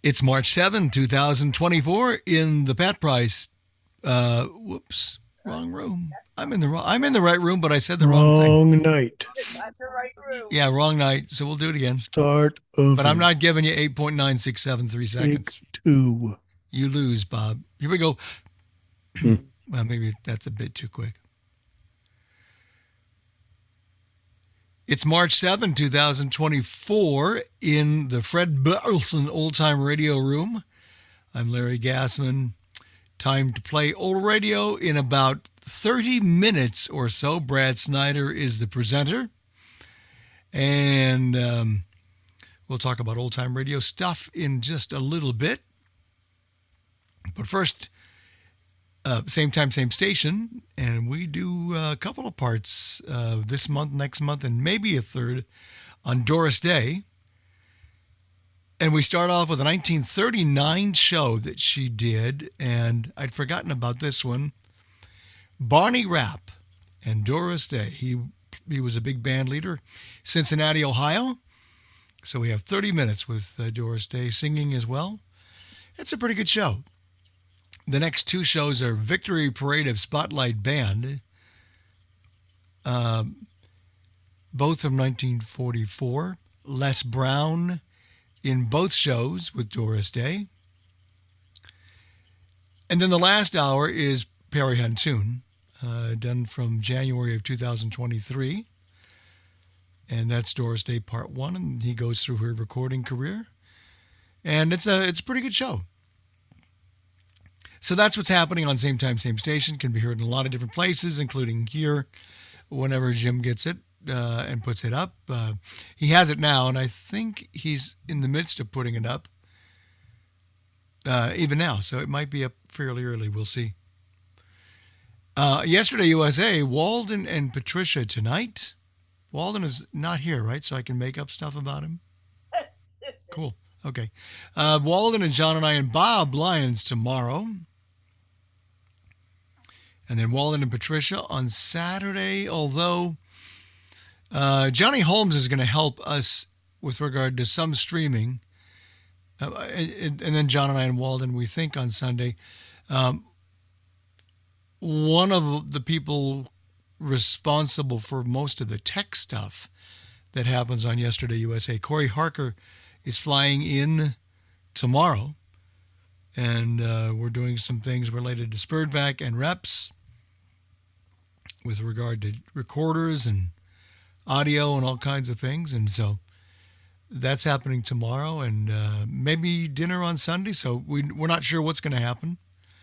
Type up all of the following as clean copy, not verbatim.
It's March 7, 2024 in the Pat Price. Wrong room. I'm in the right room, but I said the wrong thing. Wrong night. Yeah, wrong night. So we'll do it again. Start over. But I'm not giving you 8.9673 seconds. Take two. You lose, Bob. Here we go. Well, maybe that's a bit too quick. It's March 7, 2024 in the Fred Burleson Old Time Radio Room. I'm Larry Gassman. Time to play old radio in about 30 minutes or so. Brad Snyder is the presenter. And we'll talk about old time radio stuff in just a little bit. But first, same time, same station. And we do a couple of parts this month, next month, and maybe a third on Doris Day. And we start off with a 1939 show that she did, and I'd forgotten about this one. Barney Rapp and Doris Day. He was a big band leader, Cincinnati, Ohio. So we have 30 minutes with Doris Day singing as well. It's a pretty good show. The next two shows are Victory Parade of Spotlight Band, both from 1944. Les Brown in both shows with Doris Day. And then the last hour is Perry Huntoon, done from January of 2023. And that's Doris Day Part 1, and he goes through her recording career. And it's a pretty good show. So that's what's happening on Same Time, Same Station. Can be heard in a lot of different places, including here, whenever Jim gets it and puts it up. He has it now, and I think he's in the midst of putting it up even now. So it might be up fairly early. We'll see. Yesterday, USA, Walden and Patricia tonight. Walden is not here, right? So I can make up stuff about him? Cool. Okay. Walden and John and I and Bob Lyons tomorrow. And then Walden and Patricia on Saturday, although Johnny Holmes is going to help us with regard to some streaming. And then John and I and Walden, we think, on Sunday. One of the people responsible for most of the tech stuff that happens on Yesterday USA, Corey Harker, is flying in tomorrow. And we're doing some things related to SPURDVAC and reps with regard to recorders and audio and all kinds of things. And so that's happening tomorrow, and maybe dinner on Sunday. So we're not sure what's going to happen.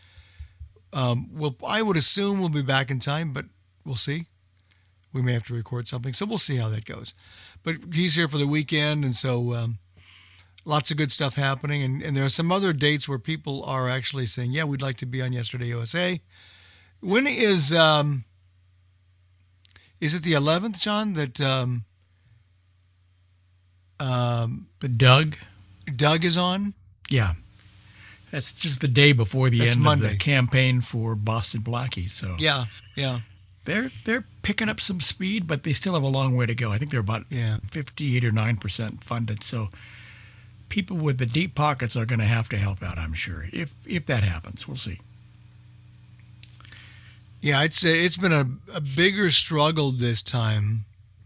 I would assume we'll be back in time, but we'll see. We may have to record something. So we'll see how that goes. But he's here for the weekend, and so lots of good stuff happening. And there are some other dates where people are actually saying, yeah, we'd like to be on Yesterday USA. When is it the 11th, John, that the Doug is on? Yeah. That's just the day before the end Monday. of the campaign for Boston Blackie. So Yeah. they're picking up some speed, but they still have a long way to go. I think they're about 58 or 9% funded. So people with the deep pockets are going to have to help out, I'm sure. If that happens, we'll see. Yeah, I'd say it's been a bigger struggle this time.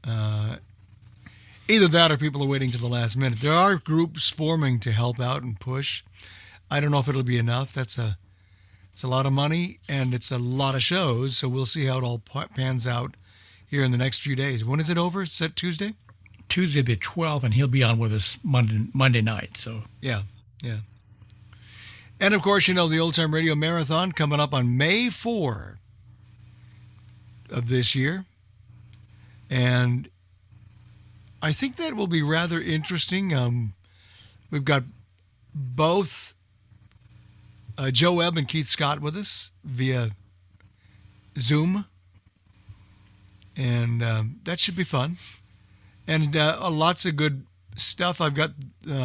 Either that or people are waiting to the last minute. There are groups forming to help out and push. I don't know if it'll be enough. It's a lot of money, and it's a lot of shows, so we'll see how it all pans out here in the next few days. When is it over? Is that Tuesday? Tuesday the 12th, and he'll be on with us Monday night. So Yeah. And, of course, the Old Time Radio Marathon coming up on May 4 of this year. And I think that will be rather interesting. We've got both Joe Webb and Keith Scott with us via Zoom. And that should be fun. And lots of good stuff. I've got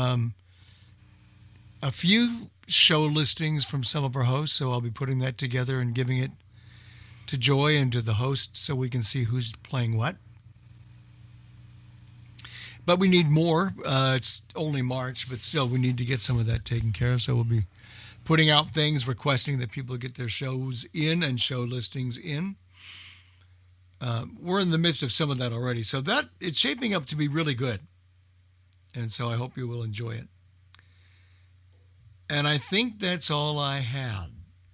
a few show listings from some of our hosts, so I'll be putting that together and giving it to Joy and to the hosts so we can see who's playing what. But we need more. It's only March, but still, we need to get some of that taken care of. So we'll be putting out things, requesting that people get their shows in and show listings in. We're in the midst of some of that already. So that it's shaping up to be really good. And so I hope you will enjoy it. And I think that's all I had.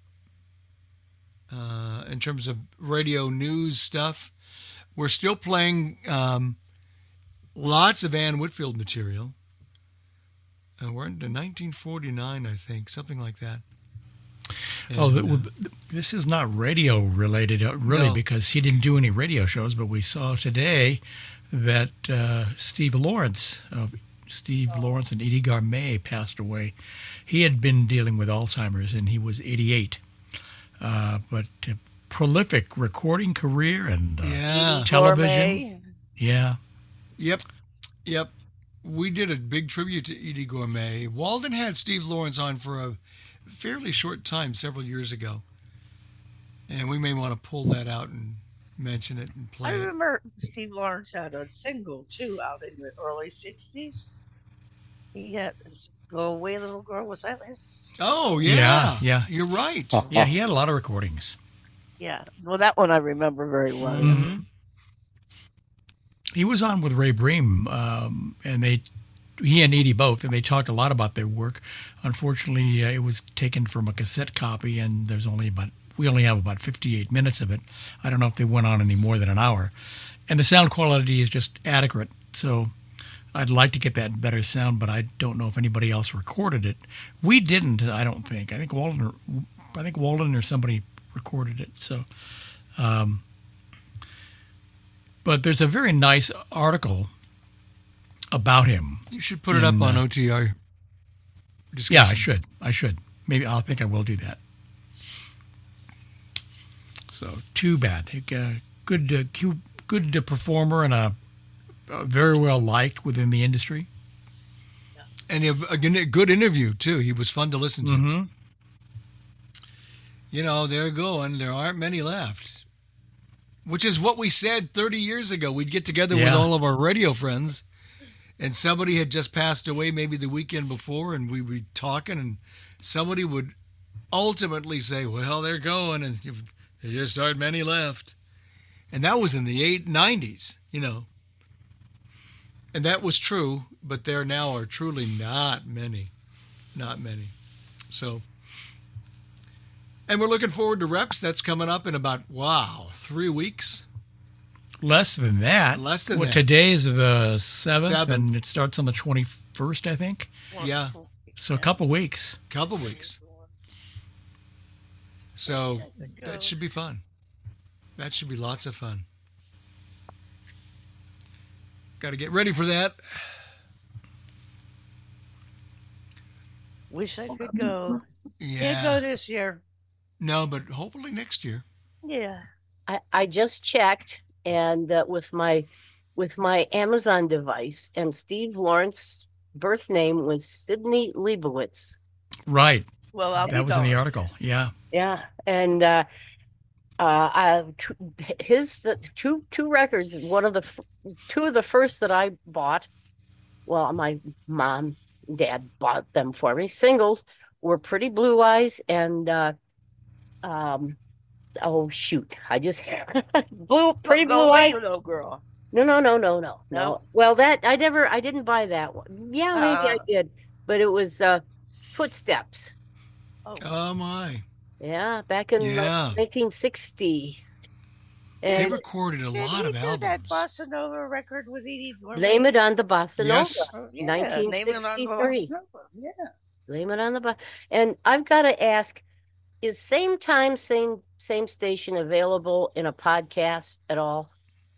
In terms of radio news stuff, we're still playing lots of Ann Whitfield material. We're into 1949, I think, something like that. And, this is not radio related, really, because he didn't do any radio shows. But we saw today that Steve Lawrence and Edie Garmay passed away. He had been dealing with Alzheimer's, and he was 88. But prolific recording career and television. Yeah. Yep. We did a big tribute to Edie Garmay. Walden had Steve Lawrence on for a fairly short time several years ago. And we may want to pull that out and mention it and play I remember Steve Lawrence had a single, too, out in the early 60s. He had Go Away Little Girl. Was that his? Oh, yeah. Yeah. You're right. Yeah, he had a lot of recordings. Yeah. Well, that one I remember very well. Mm-hmm. He was on with Ray Bream, and he and Edie both, and they talked a lot about their work. Unfortunately, it was taken from a cassette copy, and we only have about 58 minutes of it. I don't know if they went on any more than an hour. And the sound quality is just adequate, so I'd like to get that better sound, but I don't know if anybody else recorded it. We didn't, I don't think. I think Walden or somebody recorded it. So, but there's a very nice article about him. You should put it up on OTR discussion. Yeah, I should. Maybe I think I will do that. So too bad. Good performer and a very well liked within the industry. And a good interview too. He was fun to listen to. Mm-hmm. You know, they're going. There aren't many left. Which is what we said 30 years ago. We'd get together with all of our radio friends, and somebody had just passed away maybe the weekend before, and we'd be talking, and somebody would ultimately say, well, they're going, and there just aren't many left. And that was in the 90s, you know. And that was true, but there now are truly not many. Not many. So, and we're looking forward to Reps. That's coming up in about, 3 weeks. Less than that. Today is the 7th, and it starts on the 21st, I think. Yeah. So a couple weeks. So that should be fun. That should be lots of fun. Got to get ready for that. Wish I could go. Yeah. Can't go this year. No, but hopefully next year. Yeah. I just checked, and with my Amazon device, and Steve Lawrence's birth name was Sidney Leibowitz. Right. Well, that was in the article. Yeah. Yeah, and his two records. Two of the first that I bought. Well, my mom and dad bought them for me. Singles were Pretty Blue Eyes and oh shoot, I just Pretty Blue Eyes. Little Girl. No. Well, that I didn't buy that one. Yeah, maybe I did, but it was Footsteps. Oh my. Yeah, back in 1960. And they recorded a lot of albums. That Bossa Nova record with Edie Garmay? Blame It on the Bossa Nova. Yes. 1963. Yeah. Blame It on the Bossa. And I've got to ask, is Same Time, Same Station available in a podcast at all?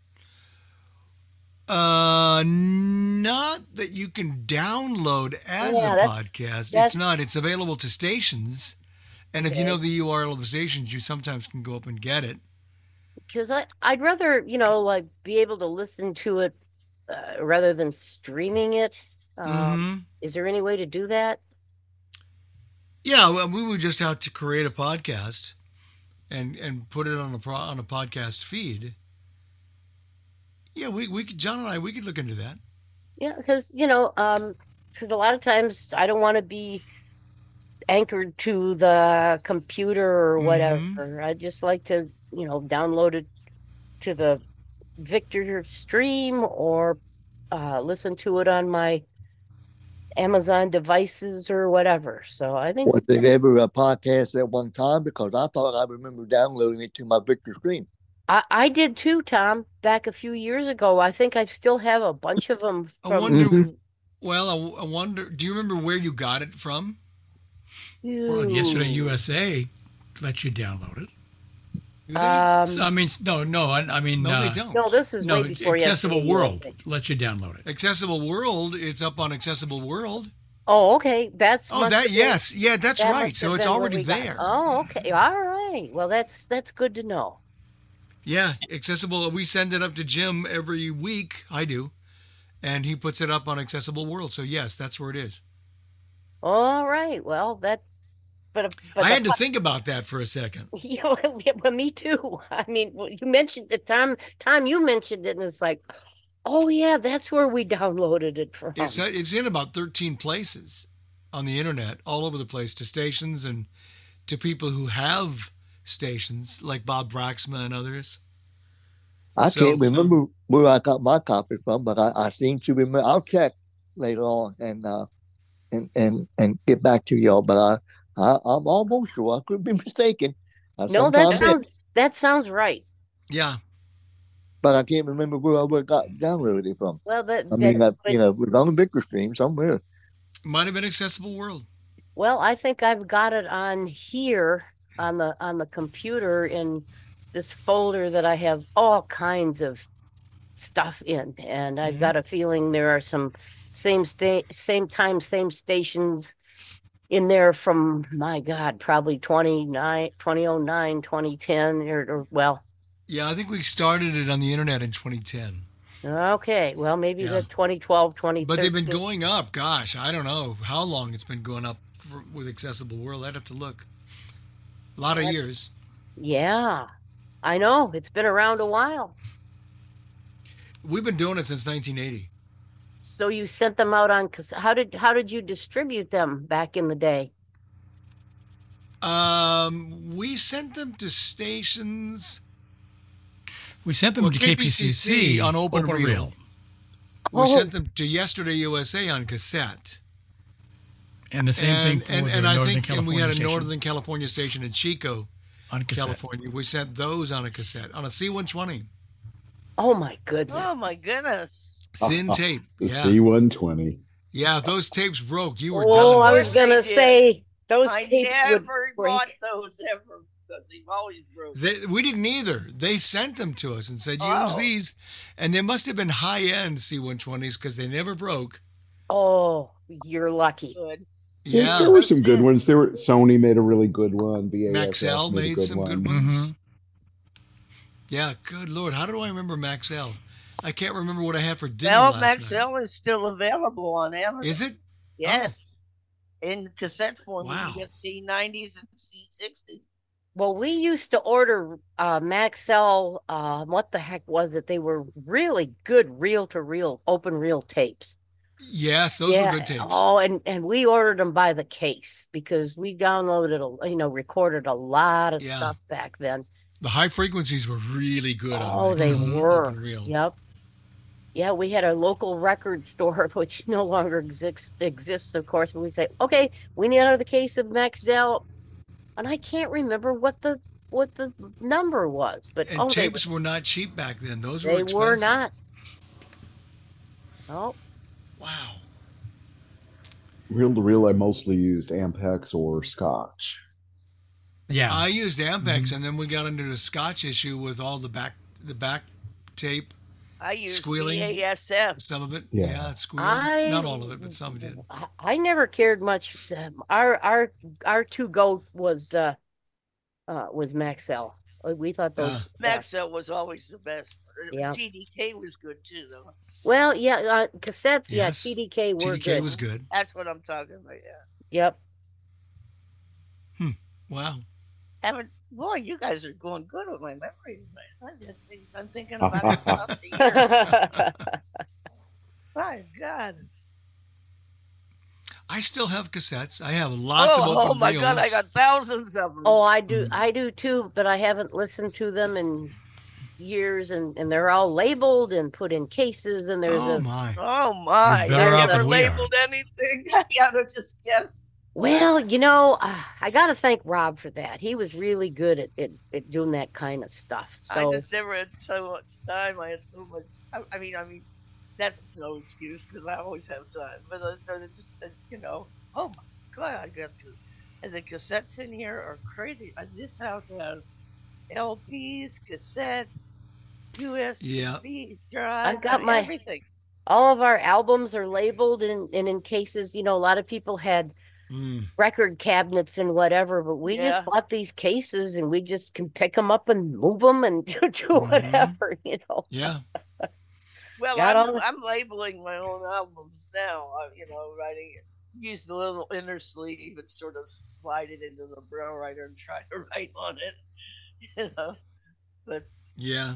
Not that you can download as a podcast. It's not. It's available to stations. And if you know the URL of the stations, you sometimes can go up and get it. Because I'd rather, be able to listen to it rather than streaming it. Is there any way to do that? Yeah, well, we would just have to create a podcast and put it on a podcast feed. Yeah, we could, John and I, we could look into that. Yeah, because because a lot of times I don't want to be anchored to the computer or whatever. I just like to, download it to the Victor stream or listen to it on my Amazon devices or whatever. So I think Was it ever a podcast at one time? Because I thought I remember downloading it to my Victor Stream. I did too, Tom, back a few years ago. I think I still have a bunch of them I wonder. Well, I wonder. Do you remember where you got it from? Well, Yesterday USA lets you download it. So, I mean, no. I mean, no, they don't. No, this is way before Accessible Yesterday World USA. lets you download it. Accessible World. It's up on Accessible World. Oh, okay. That's Yes, yeah, that's that right. must So have it's been when already we got- there. Oh, okay. All right. Well, that's good to know. Yeah, accessible. We send it up to Jim every week. I do, and he puts it up on Accessible World. So yes, that's where it is. All right. Well, but I had to think about that for a second. Well, me too. I mean, you mentioned it, Tom. You mentioned it, and it's like, oh yeah, that's where we downloaded it from. It's in about 13 places on the internet, all over the place, to stations and to people who have stations like Bob Braxma and others. I can't remember where I got my copy from, but I seem to remember. I'll check later on and get back to y'all. But I'm almost sure. I could be mistaken. No, that sounds right. Yeah. But I can't remember where I got downloaded it from. Well, it was on the Victor stream somewhere. Might have been Accessible World. Well, I think I've got it on here on the computer in this folder that I have all kinds of stuff in, and I've got a feeling there are some same time, same stations in there from, my God, probably 2009, 2010, or well. Yeah, I think we started it on the internet in 2010. Okay, well, maybe the 2012, 2013. But they've been going up. Gosh, I don't know how long it's been going up with Accessible World. I'd have to look. A lot of years. Yeah, I know. It's been around a while. We've been doing it since 1980. So you sent them out on how did you distribute them back in the day? We sent them to stations. We sent them to KPCC on Open Reel. Oh. We sent them to Yesterday USA on cassette. And the same thing for I think we had a Northern California station in Chico, on cassette. California. We sent those on a cassette, on a C120. Oh my goodness. Oh my goodness. Thin tape. Yeah. C120. Yeah, if those tapes broke, you were done. Oh, I was gonna say those tapes never would break. bought those ever because they've always broken. We didn't either. They sent them to us and said, use these. And they must have been high-end C120s because they never broke. Oh, you're lucky. Good. Yeah. There were some good ones. Sony made a really good one. BASF Maxell made some good ones. Mm-hmm. Yeah, good Lord. How do I remember Maxell? I can't remember what I had for dinner Well, last night. Maxell is still available on Amazon. Is it? Yes. In cassette form, Wow. you can get C90s and C60s. Well, we used to order Maxell. What the heck was it? They were really good reel-to-reel, open reel tapes. Yes, those were good tapes. Oh, and we ordered them by the case because we downloaded, recorded a lot of stuff back then. The high frequencies were really good. Oh, on they Maxell, were. open reel. Yep. Yeah, we had a local record store, which no longer exists, of course. But we say, okay, we need another case of Maxell, and I can't remember what the number was. But And tapes were not cheap back then. Those were they expensive. were not. Oh. Wow. Reel to reel, I mostly used Ampex or Scotch. Yeah. I used Ampex, and then we got into the Scotch issue with all the back tape. I used Squealing. BASF. Some of it, Yeah. squealing. Not all of it, but some did. I never cared much. Our to go was Maxell. We thought those Maxell was always the best. Yeah. TDK was good too, though. Well, yeah, cassettes. Yes. Yeah, TDK were TDK good. was good. That's what I'm talking about. Yeah. Yep. Wow. Boy, you guys are going good with my memory. I'm thinking about it throughout the year. My God. I still have cassettes. I have lots of open Oh my reels. God, I got thousands of them. Oh, I do too, but I haven't listened to them in years, and they're all labeled and put in cases, and there's Oh a my. Oh my! You're better I off never than we are. labeled anything. I gotta just guess. well, I got to thank Rob for that. He was really good at doing that kind of stuff. I So just never had so much time. I had so much. I mean, that's no excuse because I always have time. But just oh my God, I got to. And the cassettes in here are crazy. This house has LPs, cassettes, USB drives. I've got my everything. all of our albums are labeled and in cases. A lot of people had record cabinets and whatever, but we just bought these cases and we just can pick them up and move them and do whatever. Yeah. Well, I'm labeling my own albums now. Writing it. Use the little inner sleeve and sort of slide it into the brown writer and try to write on it. But yeah.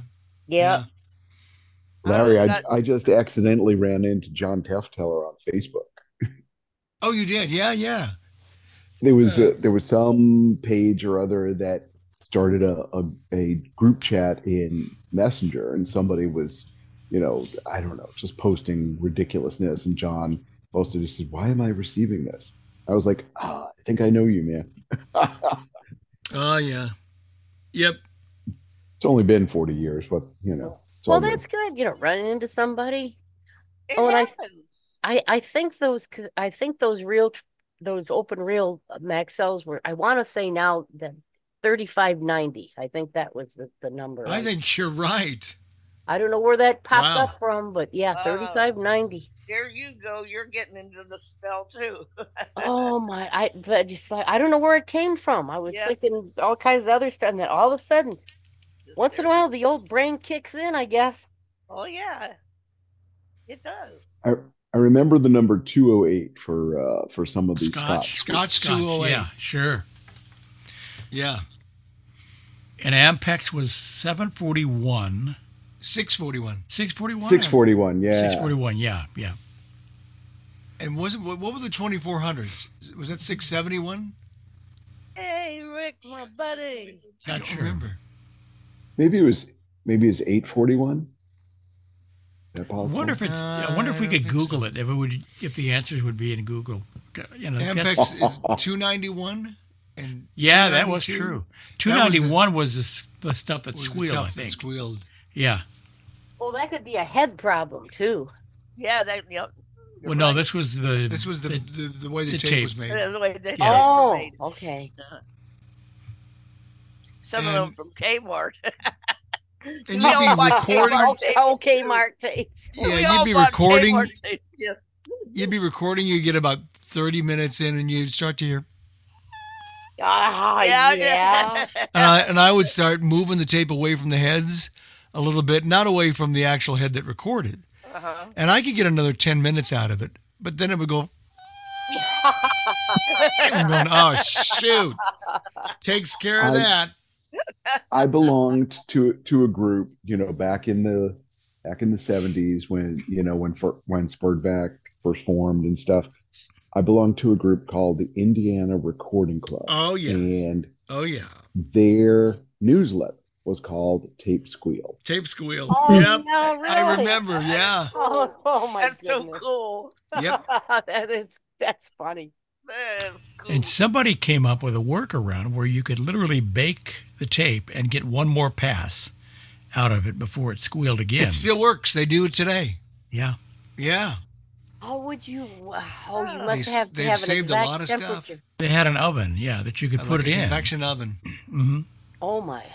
Larry, I just accidentally ran into John Tefteller on Facebook. Oh, you did? Yeah. There was some page or other that started a group chat in Messenger, and somebody was, I don't know, just posting ridiculousness, and John posted, he said, "Why am I receiving this?" I was like, I think I know you, man. Oh, yeah. Yep. It's only been 40 years, but, Well, that's good. Running into somebody. It happens. I think those those open reel Maxells were, I want to say now, that 3590. I think that was the number. I think you're right. I don't know where that popped up from, but yeah, 3590. There you go. You're getting into the spell too. Oh my! I don't know where it came from. I was thinking all kinds of other stuff, and then all of a sudden, once in a while, the old brain kicks in, I guess. Oh yeah, it does. I remember the number 208 for some of these Scotch 208. Yeah, sure. Yeah. And Ampex was 741. 641. 641? 641, yeah. 641, yeah. And what were the 2400s? Was that 671? Hey, Rick, my buddy. I don't remember. Maybe it's 841. I wonder if we could Google it. If the answers would be in Google. Ampex is 291. And yeah, that was true. 291 was the stuff that squealed. I think. That squealed. Yeah. Well, that could be a head problem too. Yeah, well, no, this was the way the tape was made. The way the tapes were made. Okay. Some of them from Kmart. And you'd be recording. Kmart tapes. Yeah, you'd be recording. You'd be recording. You get about 30 minutes in, and you'd start to hear. Yeah. And I would start moving the tape away from the heads a little bit, not away from the actual head that recorded. Uh-huh. And I could get another 10 minutes out of it, but then it would go. I'm going, oh shoot! Takes care of that. I belonged to a group, back in the 70s when Spurtback first formed and stuff. I belonged to a group called the Indiana Recording Club. Oh yes. And their newsletter was called Tape Squeal. Tape Squeal. Oh, yep. No, really? I remember. Yeah. Oh my That's goodness. so cool. Yep. That's funny. That's cool. And somebody came up with a workaround where you could literally bake the tape and get one more pass out of it before it squealed again. It still works. They do it today. Yeah. Yeah. How would you? Oh, you must they've have saved an a exact lot of temperature. stuff. They had an oven, that you could put it in. Convection oven. Mm-hmm. Oh my.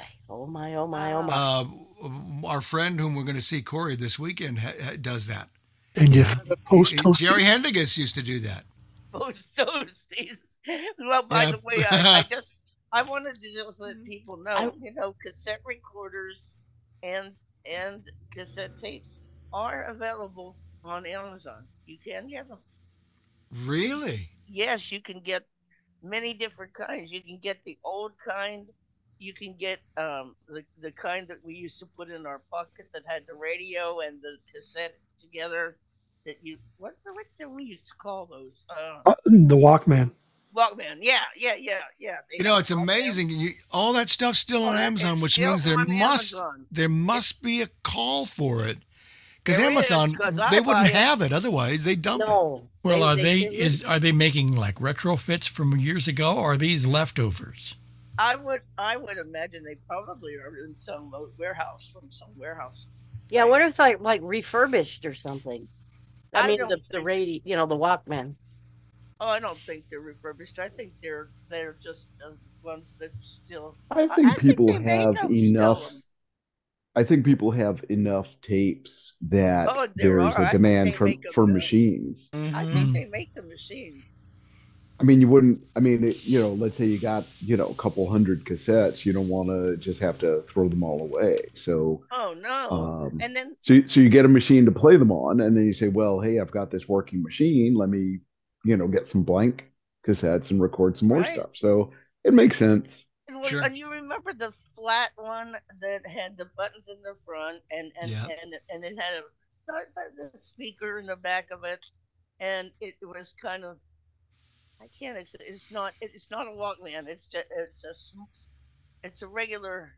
Our friend whom we're going to see, Corey, this weekend does that. And you post Jerry Hendigas used to do that. Post toasties. Well, by the way, I wanted to just let people know, cassette recorders and cassette tapes are available on Amazon. You can get them. Really? Yes, you can get many different kinds. You can get the old kind. You can get the kind that we used to put in our pocket that had the radio and the cassette together. that you what do we used to call those? The Walkman. Walkman. Yeah. It's amazing. All that stuff's still on Amazon, which means there must be a call for it. Because Amazon, they wouldn't have it otherwise. They dump it. Well, are they making like retrofits from years ago, or are these leftovers? I would imagine they probably are in some warehouse Yeah, I wonder if like refurbished or something. I mean the radio, the Walkman. Oh, I don't think they're refurbished. I think they're just ones that still. I think people have enough. I think people have enough tapes that there's a demand for machines. Mm-hmm. I think they make the machines. I mean, you wouldn't. I mean, let's say you got a couple hundred cassettes. You don't want to just have to throw them all away. So. Oh no! And then. So you get a machine to play them on, and then you say, well, hey, I've got this working machine. Let me. Get some blank cassettes and record some more stuff. So it makes sense. And you remember the flat one that had the buttons in the front and it had a speaker in the back of it, and it was kind of it's not a Walkman. It's a regular.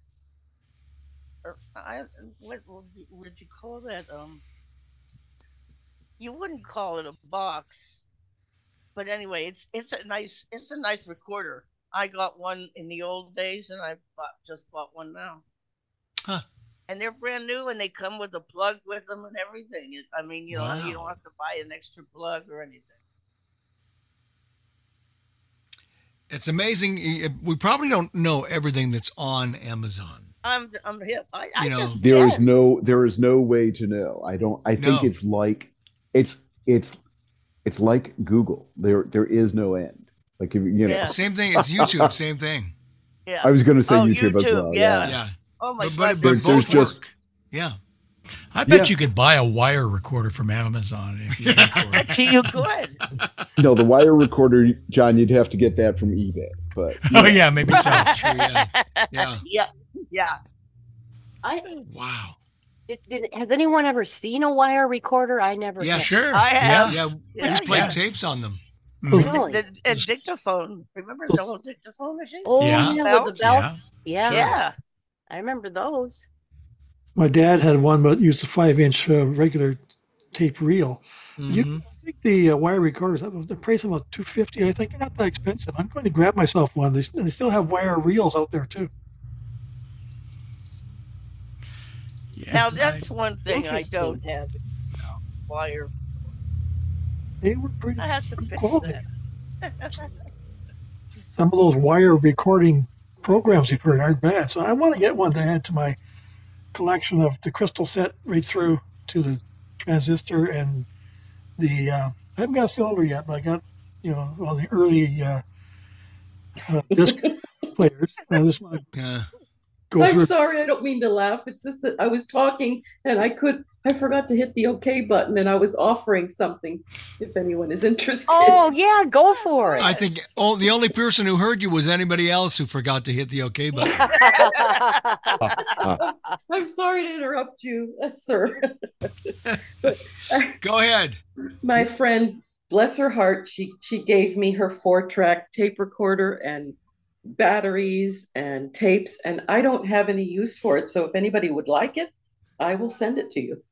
What would you call that? You wouldn't call it a box. But anyway, it's a nice recorder. I got one in the old days, and I just bought one now. Huh. And they're brand new, and they come with a plug with them and everything. I mean, you don't have to buy an extra plug or anything. It's amazing. We probably don't know everything that's on Amazon. I'm hip. There is no way to know. I think it's like it's like Google. There is no end. Like Same thing. It's YouTube. Same thing. Yeah. I was going to say YouTube as well. Yeah. Oh my God. But both work. Yeah. I bet you could buy a wire recorder from Amazon if you look for it. You could. No, the wire recorder, John, you'd have to get that from eBay. But maybe so. That's true. Yeah. Wow. Has anyone ever seen a wire recorder? I never. Yeah, have. sure. I have. Yeah. We played tapes on them. Really? The dictaphone. Remember the old dictaphone machine? Oh, yeah, with the belts. Yeah. I remember those. My dad had one, but used a 5-inch regular tape reel. Mm-hmm. I think the wire recorders, the price of about $250. I think they're not that expensive. I'm going to grab myself one. They still have wire reels out there too. Yeah, now that's one thing I don't have in this house. Wire. They were pretty. I have to fix quality. that. Some of those wire recording programs you've heard aren't bad. So I want to get one to add to my collection of the crystal set right through to the transistor and the. I haven't got a cylinder yet, but I got all the early disc players. I just want to. I'm sorry, I don't mean to laugh. It's just that I was talking and I forgot to hit the OK button, and I was offering something if anyone is interested. Oh, yeah, go for it. I think the only person who heard you was anybody else who forgot to hit the OK button. I'm sorry to interrupt you, sir. Go ahead. My friend, bless her heart, she gave me her 4-track tape recorder and batteries and tapes, and I don't have any use for it. So if anybody would like it, I will send it to you.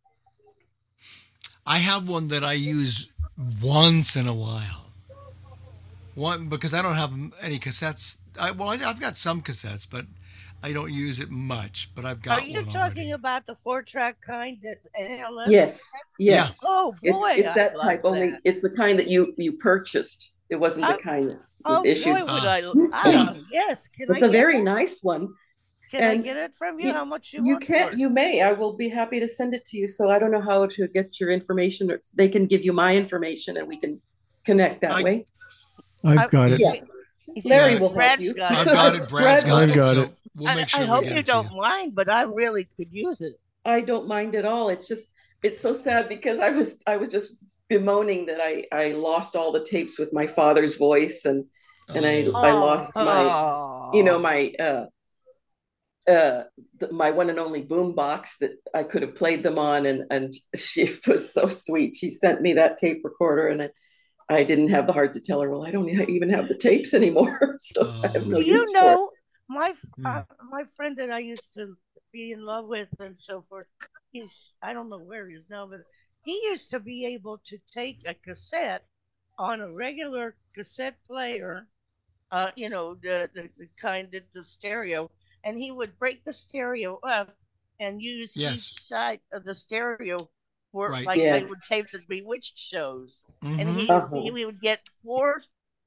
I have one that I use once in a while. Because I don't have any cassettes. I've got some cassettes, but I don't use it much. But I've got. Are you talking about the 4-track kind that NLS? Yes. Yeah. Oh boy, it's that type. Only it's the kind that you purchased. It wasn't the kind that was issued. Boy, yes. It's a very nice one. Can I get it from you? How much you want? You may. I will be happy to send it to you. So I don't know how to get your information, or they can give you my information and we can connect that way. I've got it. Yeah. Larry will help you. I've got it. Brad's got it. So we'll make sure I hope you don't mind, but I really could use it. I don't mind at all. It's so sad because I was just bemoaning that I lost all the tapes with my father's voice, and I lost my my one and only boom box that I could have played them on, and she was so sweet. She sent me that tape recorder, and I didn't have the heart to tell her, well, I don't even have the tapes anymore. So I have no use for it. My friend that I used to be in love with and so forth, I don't know where he is now, but he used to be able to take a cassette on a regular cassette player, the kind that the stereo, and he would break the stereo up and use each side of the stereo for they would tape the Bewitched shows, and he would get 4,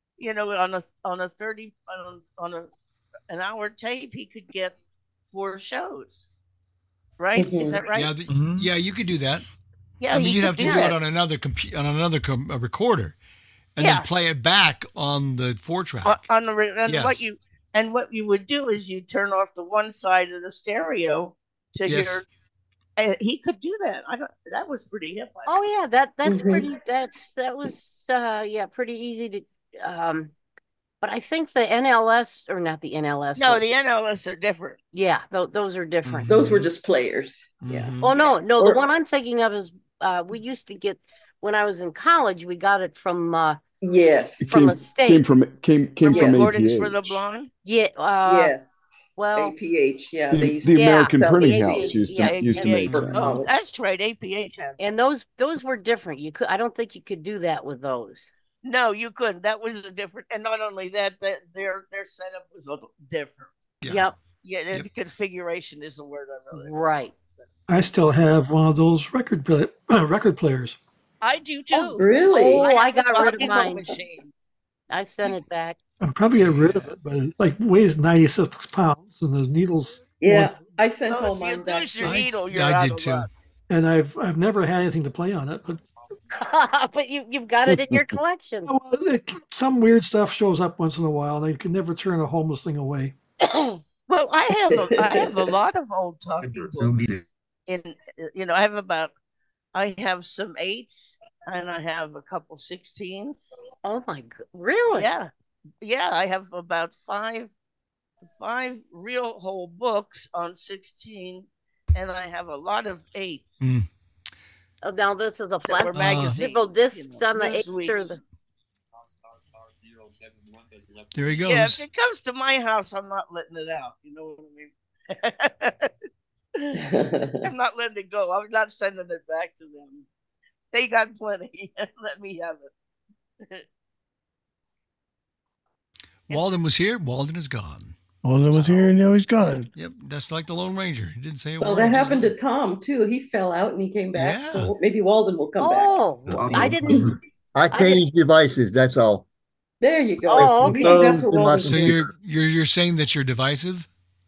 on a 30 on an hour tape, he could get 4 shows, right? Is that right? Yeah, yeah, you could do that. Yeah, I mean, you'd have to do it on another recorder, and then play it back on the 4-track. What you would do is you turn off the one side of the stereo to hear. He could do that. That was pretty hip. That's pretty. That was pretty easy to. But I think the NLS, or not the NLS. No, the NLS are different. Yeah, those are different. Those were just players. Yeah. Oh no, the one I'm thinking of is we used to get when I was in college. We got it from from a state. Came from Recordings for the Blind. Yeah. Yes. Well, APH. Yeah. The American Printing House used to make that. Oh, that's right. APH had. And those were different. I don't think you could do that with those. No, you couldn't. That was a different, and not only that, their setup was a little different. Yeah. Yeah, the configuration is the word I really. Right. I still have one of those record players. I do too. Oh, really? Oh, I got rid of mine. Machine. I sent it back. I'll probably get rid of it, but it weighs 96 pounds, and the needles. Yeah, I sent all mine back. If you lose your needle, you're I out did of too. luck. And I've never had anything to play on it, but. But you've got it in your collection. Some weird stuff shows up once in a while. They can never turn a homeless thing away. Well, I have a lot of old talking books. I have some 8s and I have a couple 16s. Oh my god! Really? Yeah. I have about five real whole books on 16, and I have a lot of 8s. Now this is a flat magazine. Discs on the 8s or the. There he goes. Yeah, if it comes to my house, I'm not letting it out. You know what I mean? I'm not letting it go. I'm not sending it back to them. They got plenty. Let me have it. Walden was here. Walden is gone. Walden was here and now he's gone. Yep, that's like the Lone Ranger. He didn't say a word. Well, that happened to Tom too. He fell out and he came back. Yeah. So maybe Walden will come back. Oh, I didn't. I changed devices. That's all. There you go. Oh, okay. That's what Walden. So you're saying that you're divisive?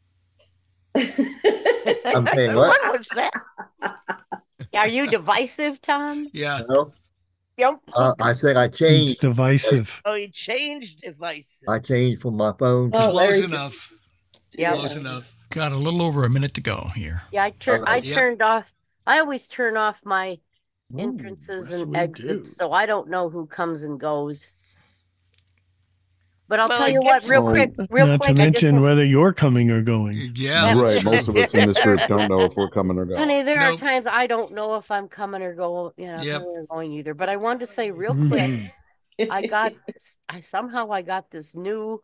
I'm saying what? What was that? Are you divisive, Tom? Yeah. No? Yep. I said I He's changed. divisive. Oh, he changed devices. I changed from my phone. Close enough. Yeah. Close enough. Got a little over a minute to go here. Yeah, I turned off. I always turn off my entrances and exits, so I don't know who comes and goes. But I'll tell you what, real quick. Not to mention whether you're coming or going. Yeah. Right. Most of us in this group don't know if we're coming or going. Honey, there are times I don't know if I'm coming or going, coming or going either. But I wanted to say real quick, I somehow got this new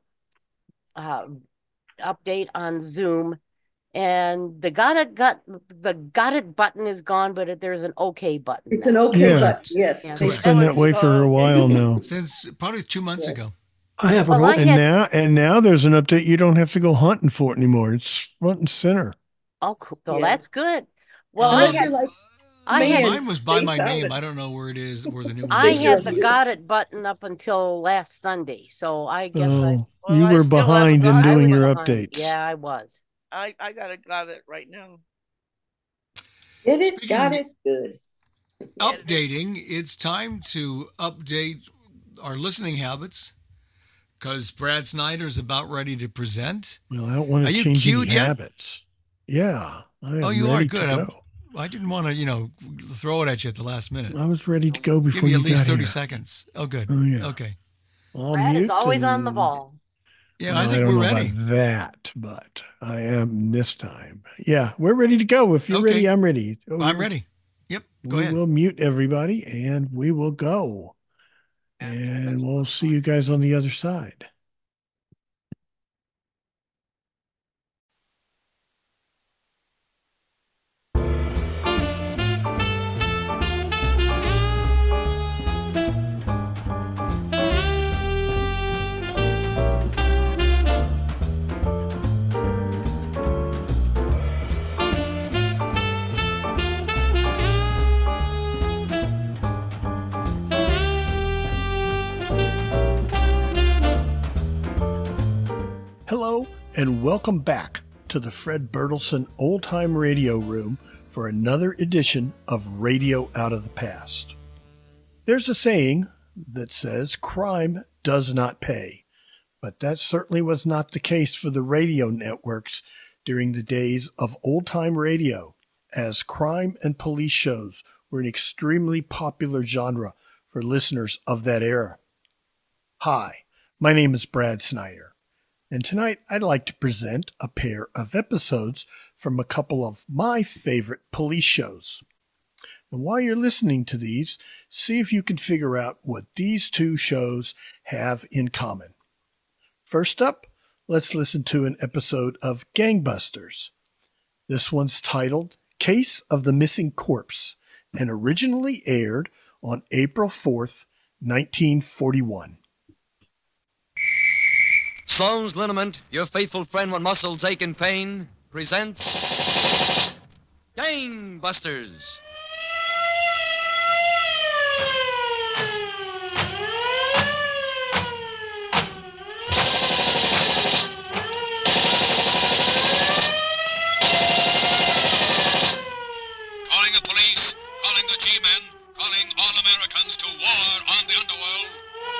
update on Zoom, and the got it button is gone, but there's an OK button. It's an OK button. Yes. Yeah, it's been that way for a while now. Since probably 2 months ago. I have and now there's an update. You don't have to go hunting for it anymore. It's front and center. Oh, cool. Well, that's good. Well, mine was by my name. I don't know where it is. Where the new one I had the got it button up until last Sunday, so I guess you were behind in doing your updates. Yeah, I was. I got it right now. Got it good. Updating. It's time to update our listening habits. Because Brad Snyder is about ready to present. Well, I don't want to change any habits. Yeah. You are good. I didn't want to, throw it at you at the last minute. I was ready to go before you you got here. Give me at least 30 here. seconds. Oh, good. Oh, yeah. Okay. Brad is always on the ball. Yeah, I think we're ready. About that, but I am this time. Yeah, we're ready to go. If you're ready, I'm ready. I'm ready. Yep, go ahead. We'll mute everybody, and we will go. And we'll see you guys on the other side. Hello, and welcome back to the Fred Bertelsen Old Time Radio Room for another edition of Radio Out of the Past. There's a saying that says crime does not pay, but that certainly was not the case for the radio networks during the days of old-time radio, as crime and police shows were an extremely popular genre for listeners of that era. Hi, my name is Brad Snyder. And tonight, I'd like to present a pair of episodes from a couple of my favorite police shows. And while you're listening to these, see if you can figure out what these two shows have in common. First up, let's listen to an episode of Gangbusters. This one's titled Case of the Missing Corpse and originally aired on April 4th, 1941. Sloan's Liniment, your faithful friend when muscles ache in pain, presents Gangbusters. Calling the police, calling the G-men, calling all Americans to war on the underworld.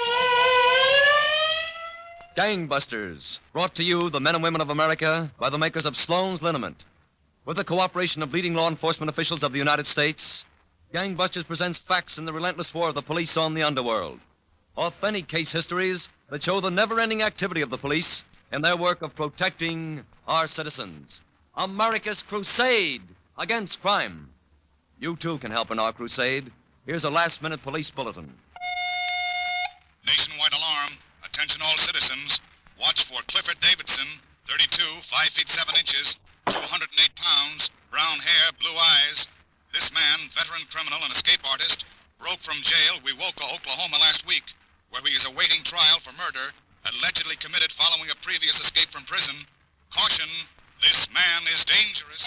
Gangbusters, brought to you, the men and women of America, by the makers of Sloan's Liniment. With the cooperation of leading law enforcement officials of the United States, Gangbusters presents facts in the relentless war of the police on the underworld. Authentic case histories that show the never-ending activity of the police in their work of protecting our citizens. America's crusade against crime. You, too, can help in our crusade. Here's a last-minute police bulletin. Nationwide alarm. Attention all citizens. Watch for Clifford Davidson, 32, 5 feet 7 inches, 208 pounds, brown hair, blue eyes. This man, veteran criminal and escape artist, broke from jail, Wewoka, Oklahoma last week, where he is awaiting trial for murder, allegedly committed following a previous escape from prison. Caution, this man is dangerous.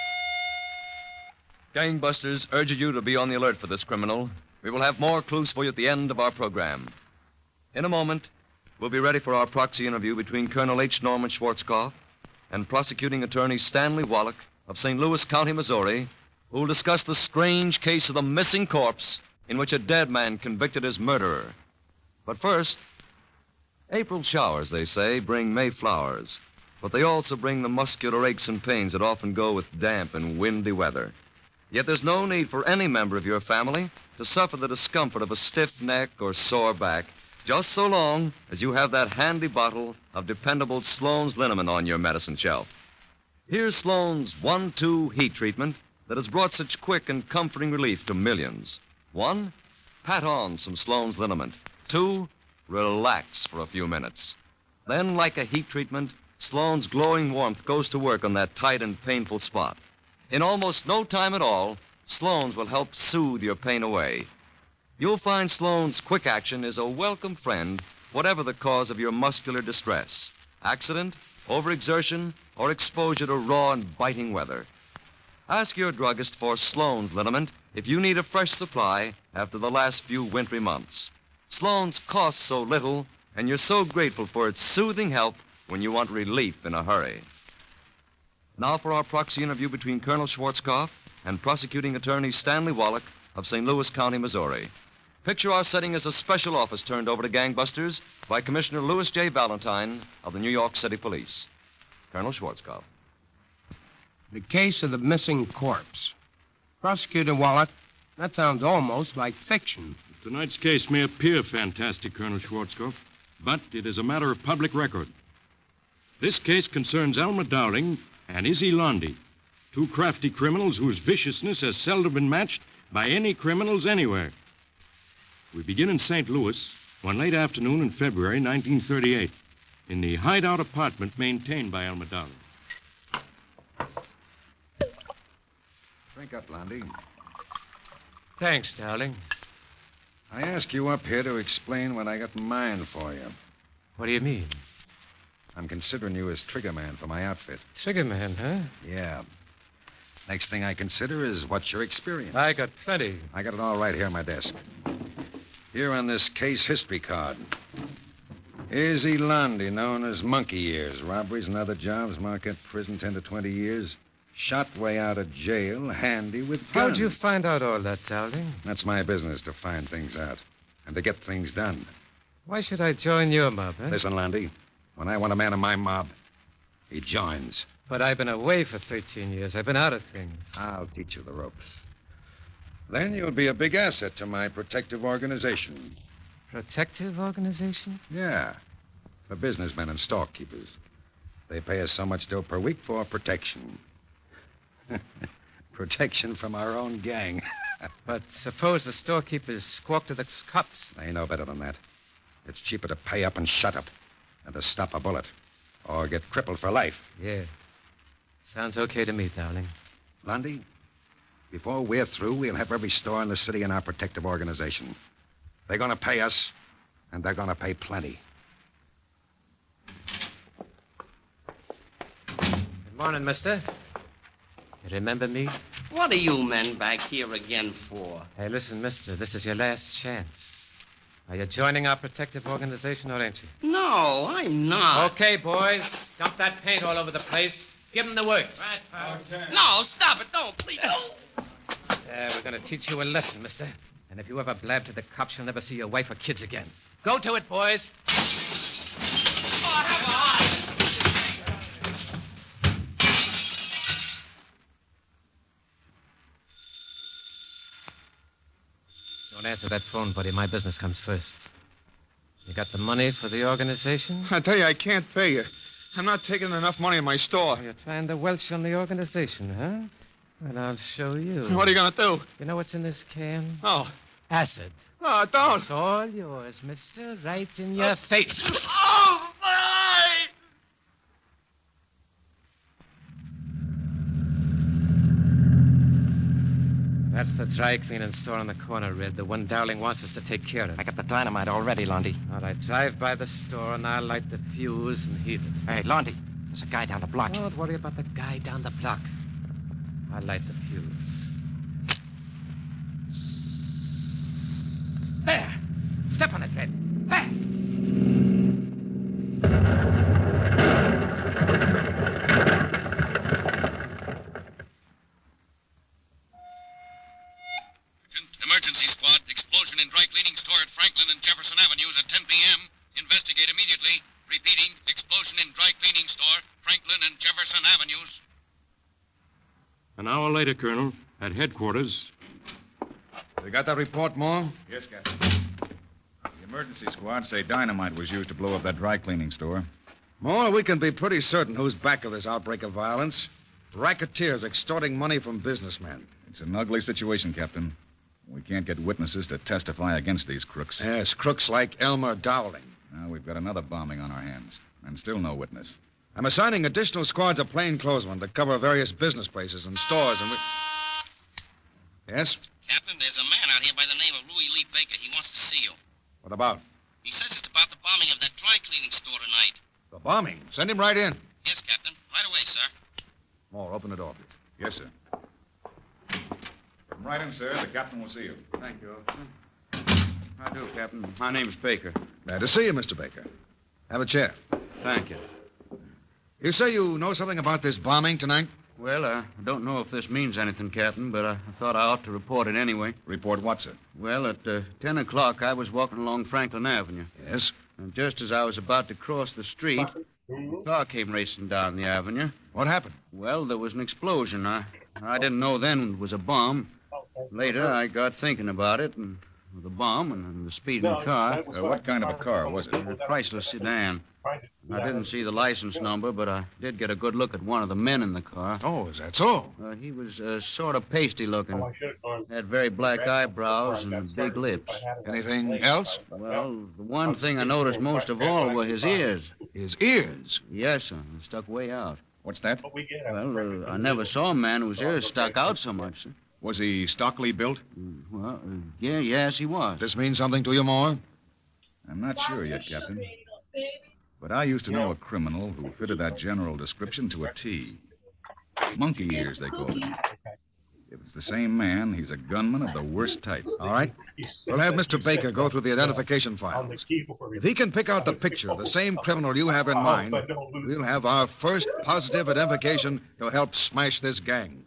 Gangbusters urges you to be on the alert for this criminal. We will have more clues for you at the end of our program. In a moment, we'll be ready for our proxy interview between Colonel H. Norman Schwarzkopf and prosecuting attorney Stanley Wallach of St. Louis County, Missouri, who will discuss the strange case of the missing corpse in which a dead man convicted his murderer. But first, April showers, they say, bring May flowers, but they also bring the muscular aches and pains that often go with damp and windy weather. Yet there's no need for any member of your family to suffer the discomfort of a stiff neck or sore back, just so long as you have that handy bottle of dependable Sloan's Liniment on your medicine shelf. Here's Sloan's 1-2 heat treatment that has brought such quick and comforting relief to millions. 1, pat on some Sloan's Liniment. 2, relax for a few minutes. Then, like a heat treatment, Sloan's glowing warmth goes to work on that tight and painful spot. In almost no time at all, Sloan's will help soothe your pain away. You'll find Sloan's quick action is a welcome friend, whatever the cause of your muscular distress. Accident, overexertion, or exposure to raw and biting weather. Ask your druggist for Sloan's Liniment if you need a fresh supply after the last few wintry months. Sloan's costs so little, and you're so grateful for its soothing help when you want relief in a hurry. Now for our proxy interview between Colonel Schwarzkopf and prosecuting attorney Stanley Wallach of St. Louis County, Missouri. Picture our setting as a special office turned over to gangbusters by Commissioner Louis J. Valentine of the New York City Police. Colonel Schwarzkopf. The case of the missing corpse. Prosecutor Wallach, that sounds almost like fiction. Tonight's case may appear fantastic, Colonel Schwarzkopf, but it is a matter of public record. This case concerns Elmer Dowling and Izzy Lundy, two crafty criminals whose viciousness has seldom been matched by any criminals anywhere. We begin in St. Louis one late afternoon in February 1938 in the hideout apartment maintained by Elmer Dowling. Drink up, Lundy. Thanks, Dowling. I asked you up here to explain what I got in mind for you. What do you mean? I'm considering you as trigger man for my outfit. Trigger man, huh? Yeah. Next thing I consider is what's your experience. I got plenty. I got it all right here on my desk. Here on this case history card. Izzy Lundy, known as Monkey Ears. Robberies and other jobs, Marquette prison 10 to 20 years. Shot way out of jail, handy with guns. How'd you find out all that, Dowling? That's my business, to find things out. And to get things done. Why should I join your mob, huh? Listen, Lundy. When I want a man in my mob, he joins. But I've been away for 13 years. I've been out of things. I'll teach you the ropes. Then you'll be a big asset to my protective organization. Protective organization? Yeah. For businessmen and storekeepers. They pay us so much dough per week for protection. Protection from our own gang. But suppose the storekeepers squawk to the cops. They know better than that. It's cheaper to pay up and shut up than to stop a bullet or get crippled for life. Yeah. Sounds okay to me, Dowling. Lundy, before we're through, we'll have every store in the city in our protective organization. They're going to pay us, and they're going to pay plenty. Good morning, mister. You remember me? What are you men back here again for? Hey, listen, mister, this is your last chance. Are you joining our protective organization or ain't you? No, I'm not. Okay, boys. Dump that paint all over the place. Give them the works. Right, okay. No, stop it. Don't, please. No. Yeah, we're going to teach you a lesson, mister. And if you ever blab to the cops, you'll never see your wife or kids again. Go to it, boys. Oh, have a heart. Don't answer that phone, buddy. My business comes first. You got the money for the organization? I tell you, I can't pay you. I'm not taking enough money in my store. You're trying to welch on the organization, huh? Well, I'll show you. What are you going to do? You know what's in this can? Oh. Acid. Oh, don't. It's all yours, mister. Right in your face. Oh, my! That's the dry cleaning store on the corner, Red. The one Dowling wants us to take care of. I got the dynamite already, Lundy. All right, drive by the store and I'll light the fuse and heat it. Hey, Lundy, there's a guy down the block. Don't worry about the guy down the block. I'll light the fuse. There! Step on it, Red. Fast! Emergency squad, explosion in dry cleaning store at Franklin and Jefferson Avenues at 10 p.m. Investigate immediately. Repeating, explosion in dry cleaning store, Franklin and Jefferson Avenues. An hour later, Colonel, at headquarters. You got that report, Moore? Yes, Captain. The emergency squad say dynamite was used to blow up that dry cleaning store. Moore, we can be pretty certain who's back of this outbreak of violence. Racketeers extorting money from businessmen. It's an ugly situation, Captain. We can't get witnesses to testify against these crooks. Yes, crooks like Elmer Dowling. Now we've got another bombing on our hands, and still no witness. I'm assigning additional squads of plainclothesmen to cover various business places and stores and... Yes? Captain, there's a man out here by the name of Louis Lee Baker. He wants to see you. What about? He says it's about the bombing of that dry cleaning store tonight. The bombing? Send him right in. Yes, Captain. Right away, sir. Moore, open the door, please. Yes, sir. Come right in, sir. The captain will see you. Thank you, officer. I do, Captain. My name's Baker. Glad to see you, Mr. Baker. Have a chair. Thank you. You say you know something about this bombing tonight? Well, I don't know if this means anything, Captain, but I thought I ought to report it anyway. Report what, sir? Well, at 10 o'clock, I was walking along Franklin Avenue. Yes? And just as I was about to cross the street, a car came racing down the avenue. What happened? Well, there was an explosion. I didn't know then it was a bomb. Later, I got thinking about it, and the bomb and the speeding car. What kind of a car was it? A Chrysler sedan. I didn't see the license number, but I did get a good look at one of the men in the car. Oh, is that so? He was sort of pasty looking. Had very black eyebrows and big lips. Anything else? Well, the one thing I noticed most of all were his ears. His ears? Yes, sir. They stuck way out. What's that? Well, I never saw a man whose ears stuck out so much, sir. Was he stockily built? Well, yes, he was. This means something to you more? I'm not sure yet, Captain. But I used to know a criminal who fitted that general description to a T. Monkey ears, they call him. If it's the same man, he's a gunman of the worst type. All right. We'll have Mr. Baker go through the identification files. If he can pick out the picture of the same criminal you have in mind, we'll have our first positive identification to help smash this gang.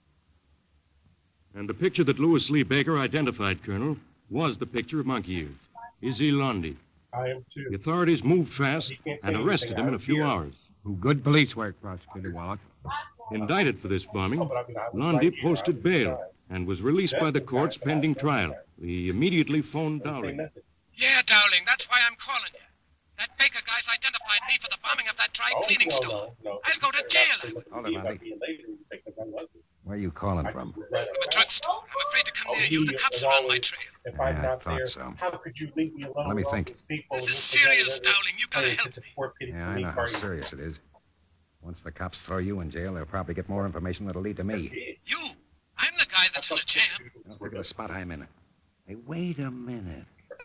And the picture that Louis Lee Baker identified, Colonel, was the picture of Monkey Ears. Izzy Lundy. I am too. The authorities moved fast and arrested him in a few hours. Good police work, Prosecutor Wallach. Indicted for this bombing, Lundy posted bail and was released by the courts pending trial. We immediately phoned Dowling. Yeah, Dowling, that's why I'm calling you. That Baker guy's identified me for the bombing of that dry cleaning store. I'll go to jail. Hold it, Lundy. Where are you calling from? From a drugstore. I'm afraid to come near you. The cops are on my trail. I thought so. Let me think. This is serious, Dowling. You gotta help me. Yeah, I know how serious it is. Once the cops throw you in jail, they'll probably get more information that'll lead to me. You? I'm the guy that's in a jam. Look at the spot I'm in. Hey, wait a minute.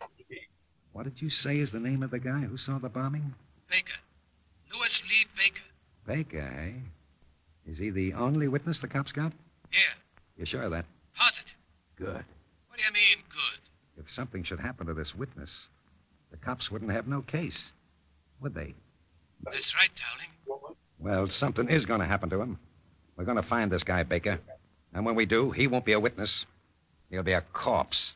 What did you say is the name of the guy who saw the bombing? Baker. Louis Lee Baker. Baker, eh? Is he the only witness the cops got? Yeah. You sure of that? Positive. Good. What do you mean, good? If something should happen to this witness, the cops wouldn't have no case, would they? That's right, Dowling. Well, something is going to happen to him. We're going to find this guy, Baker. And when we do, he won't be a witness. He'll be a corpse.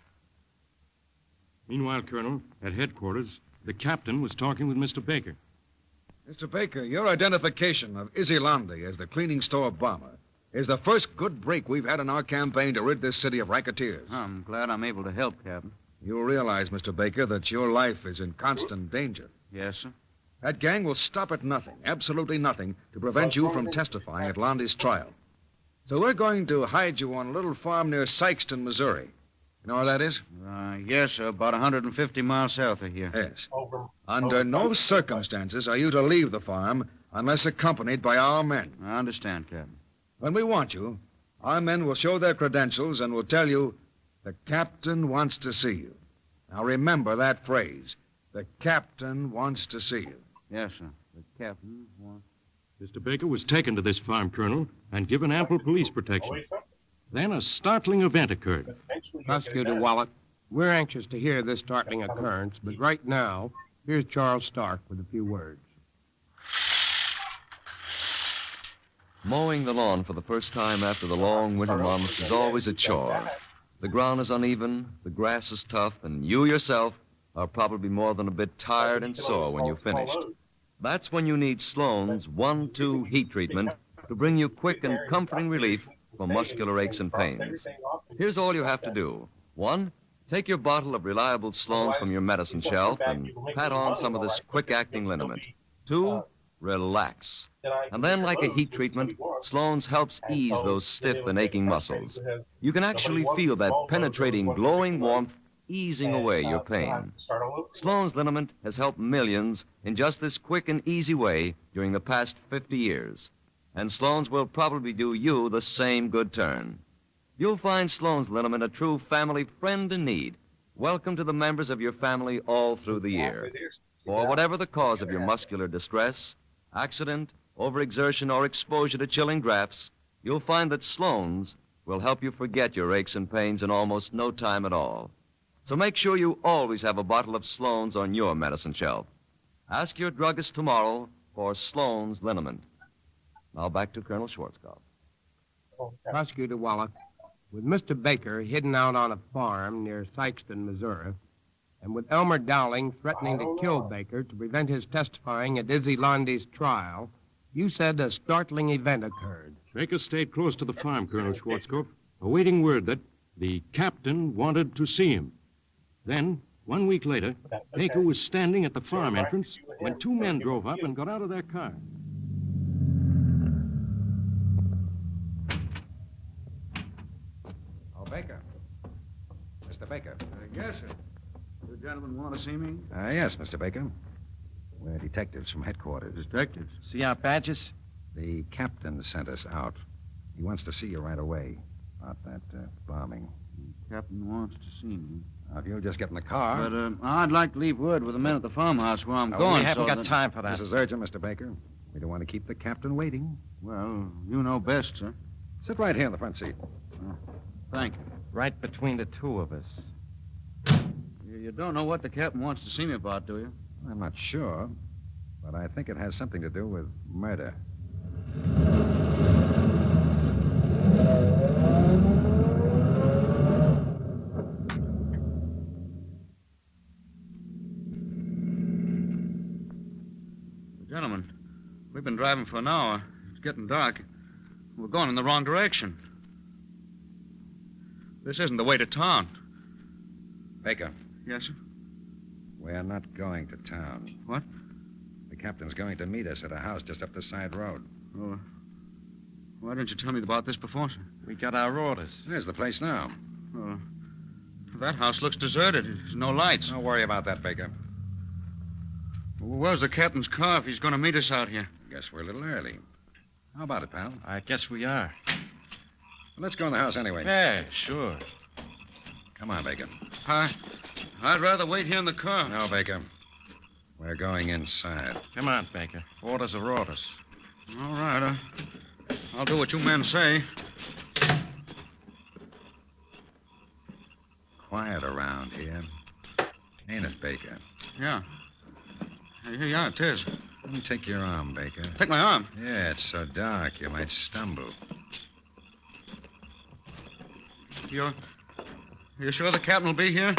Meanwhile, Colonel, at headquarters, the captain was talking with Mr. Baker. Mr. Baker, your identification of Izzy Lundy as the cleaning store bomber is the first good break we've had in our campaign to rid this city of racketeers. I'm glad I'm able to help, Captain. You realize, Mr. Baker, that your life is in constant danger. Yes, sir. That gang will stop at nothing, absolutely nothing, to prevent you from testifying at Lundy's trial. So we're going to hide you on a little farm near Sykeston, Missouri. You know where that is? Yes, sir, about 150 miles south of here. Yes. Under no circumstances are you to leave the farm unless accompanied by our men. I understand, Captain. When we want you, our men will show their credentials and will tell you, the captain wants to see you. Now remember that phrase. The captain wants to see you. Yes, sir. The captain wants... Mr. Baker was taken to this farm, Colonel, and given ample police protection. Then a startling event occurred. Prosecutor Wallach, we're anxious to hear this startling occurrence, but right now, here's Charles Stark with a few words. Mowing the lawn for the first time after the long winter months is always a chore. The ground is uneven, the grass is tough, and you yourself are probably more than a bit tired and sore when you've finished. That's when you need Sloan's 1-2 heat treatment to bring you quick and comforting relief from muscular aches and pains. Here's all you have to do. 1, take your bottle of reliable Sloan's from your medicine shelf and pat on some of this quick-acting liniment. 2, relax. And then, like a heat treatment, Sloan's helps ease those stiff and aching muscles. You can actually feel that penetrating, glowing warmth easing away your pain. Sloan's liniment has helped millions in just this quick and easy way during the past 50 years. And Sloan's will probably do you the same good turn. You'll find Sloan's liniment a true family friend in need. Welcome to the members of your family all through the year. For whatever the cause of your muscular distress, accident, overexertion, or exposure to chilling drafts, you'll find that Sloan's will help you forget your aches and pains in almost no time at all. So make sure you always have a bottle of Sloan's on your medicine shelf. Ask your druggist tomorrow for Sloan's liniment. Now back to Colonel Schwarzkopf. Prosecutor Wallach, with Mr. Baker hidden out on a farm near Sykeston, Missouri, and with Elmer Dowling threatening to kill Baker to prevent his testifying at Izzy Lundy's trial, you said a startling event occurred. Baker stayed close to the farm, Colonel Schwarzkopf, awaiting word that the captain wanted to see him. Then, 1 week later, Baker was standing at the farm entrance when 2 men drove up and got out of their car. Oh, Baker. Mr. Baker. Yes, sir. The gentleman want to see me? Yes, Mr. Baker. We're detectives from headquarters. Detectives? See our badges? The captain sent us out. He wants to see you right away about that bombing. The captain wants to see me. Now, if you'll just get in the car. But I'd like to leave word with the men at the farmhouse where I'm going. We haven't got time for that. This is urgent, Mr. Baker. We don't want to keep the captain waiting. Well, you know best, sir. Sit right here in the front seat. Thank you. Right between the two of us. You don't know what the captain wants to see me about, do you? I'm not sure, but I think it has something to do with murder. Gentlemen, we've been driving for an hour. It's getting dark. We're going in the wrong direction. This isn't the way to town. Baker. Yes, sir? We're not going to town. What? The captain's going to meet us at a house just up the side road. Oh. Why didn't you tell me about this before, sir? We got our orders. There's the place now. Oh. That house looks deserted. There's no lights. Don't worry about that, Baker. Where's the captain's car if he's going to meet us out here? Guess we're a little early. How about it, pal? I guess we are. Well, let's go in the house anyway. Yeah, sure. Come on, Baker. I'd rather wait here in the car. No, Baker. We're going inside. Come on, Baker. Orders are orders. All right. I'll do what you men say. Quiet around here. Ain't it, Baker? Yeah. Yeah, it is. Let me take your arm, Baker. Take my arm? Yeah, it's so dark you might stumble. You're sure the captain will be here?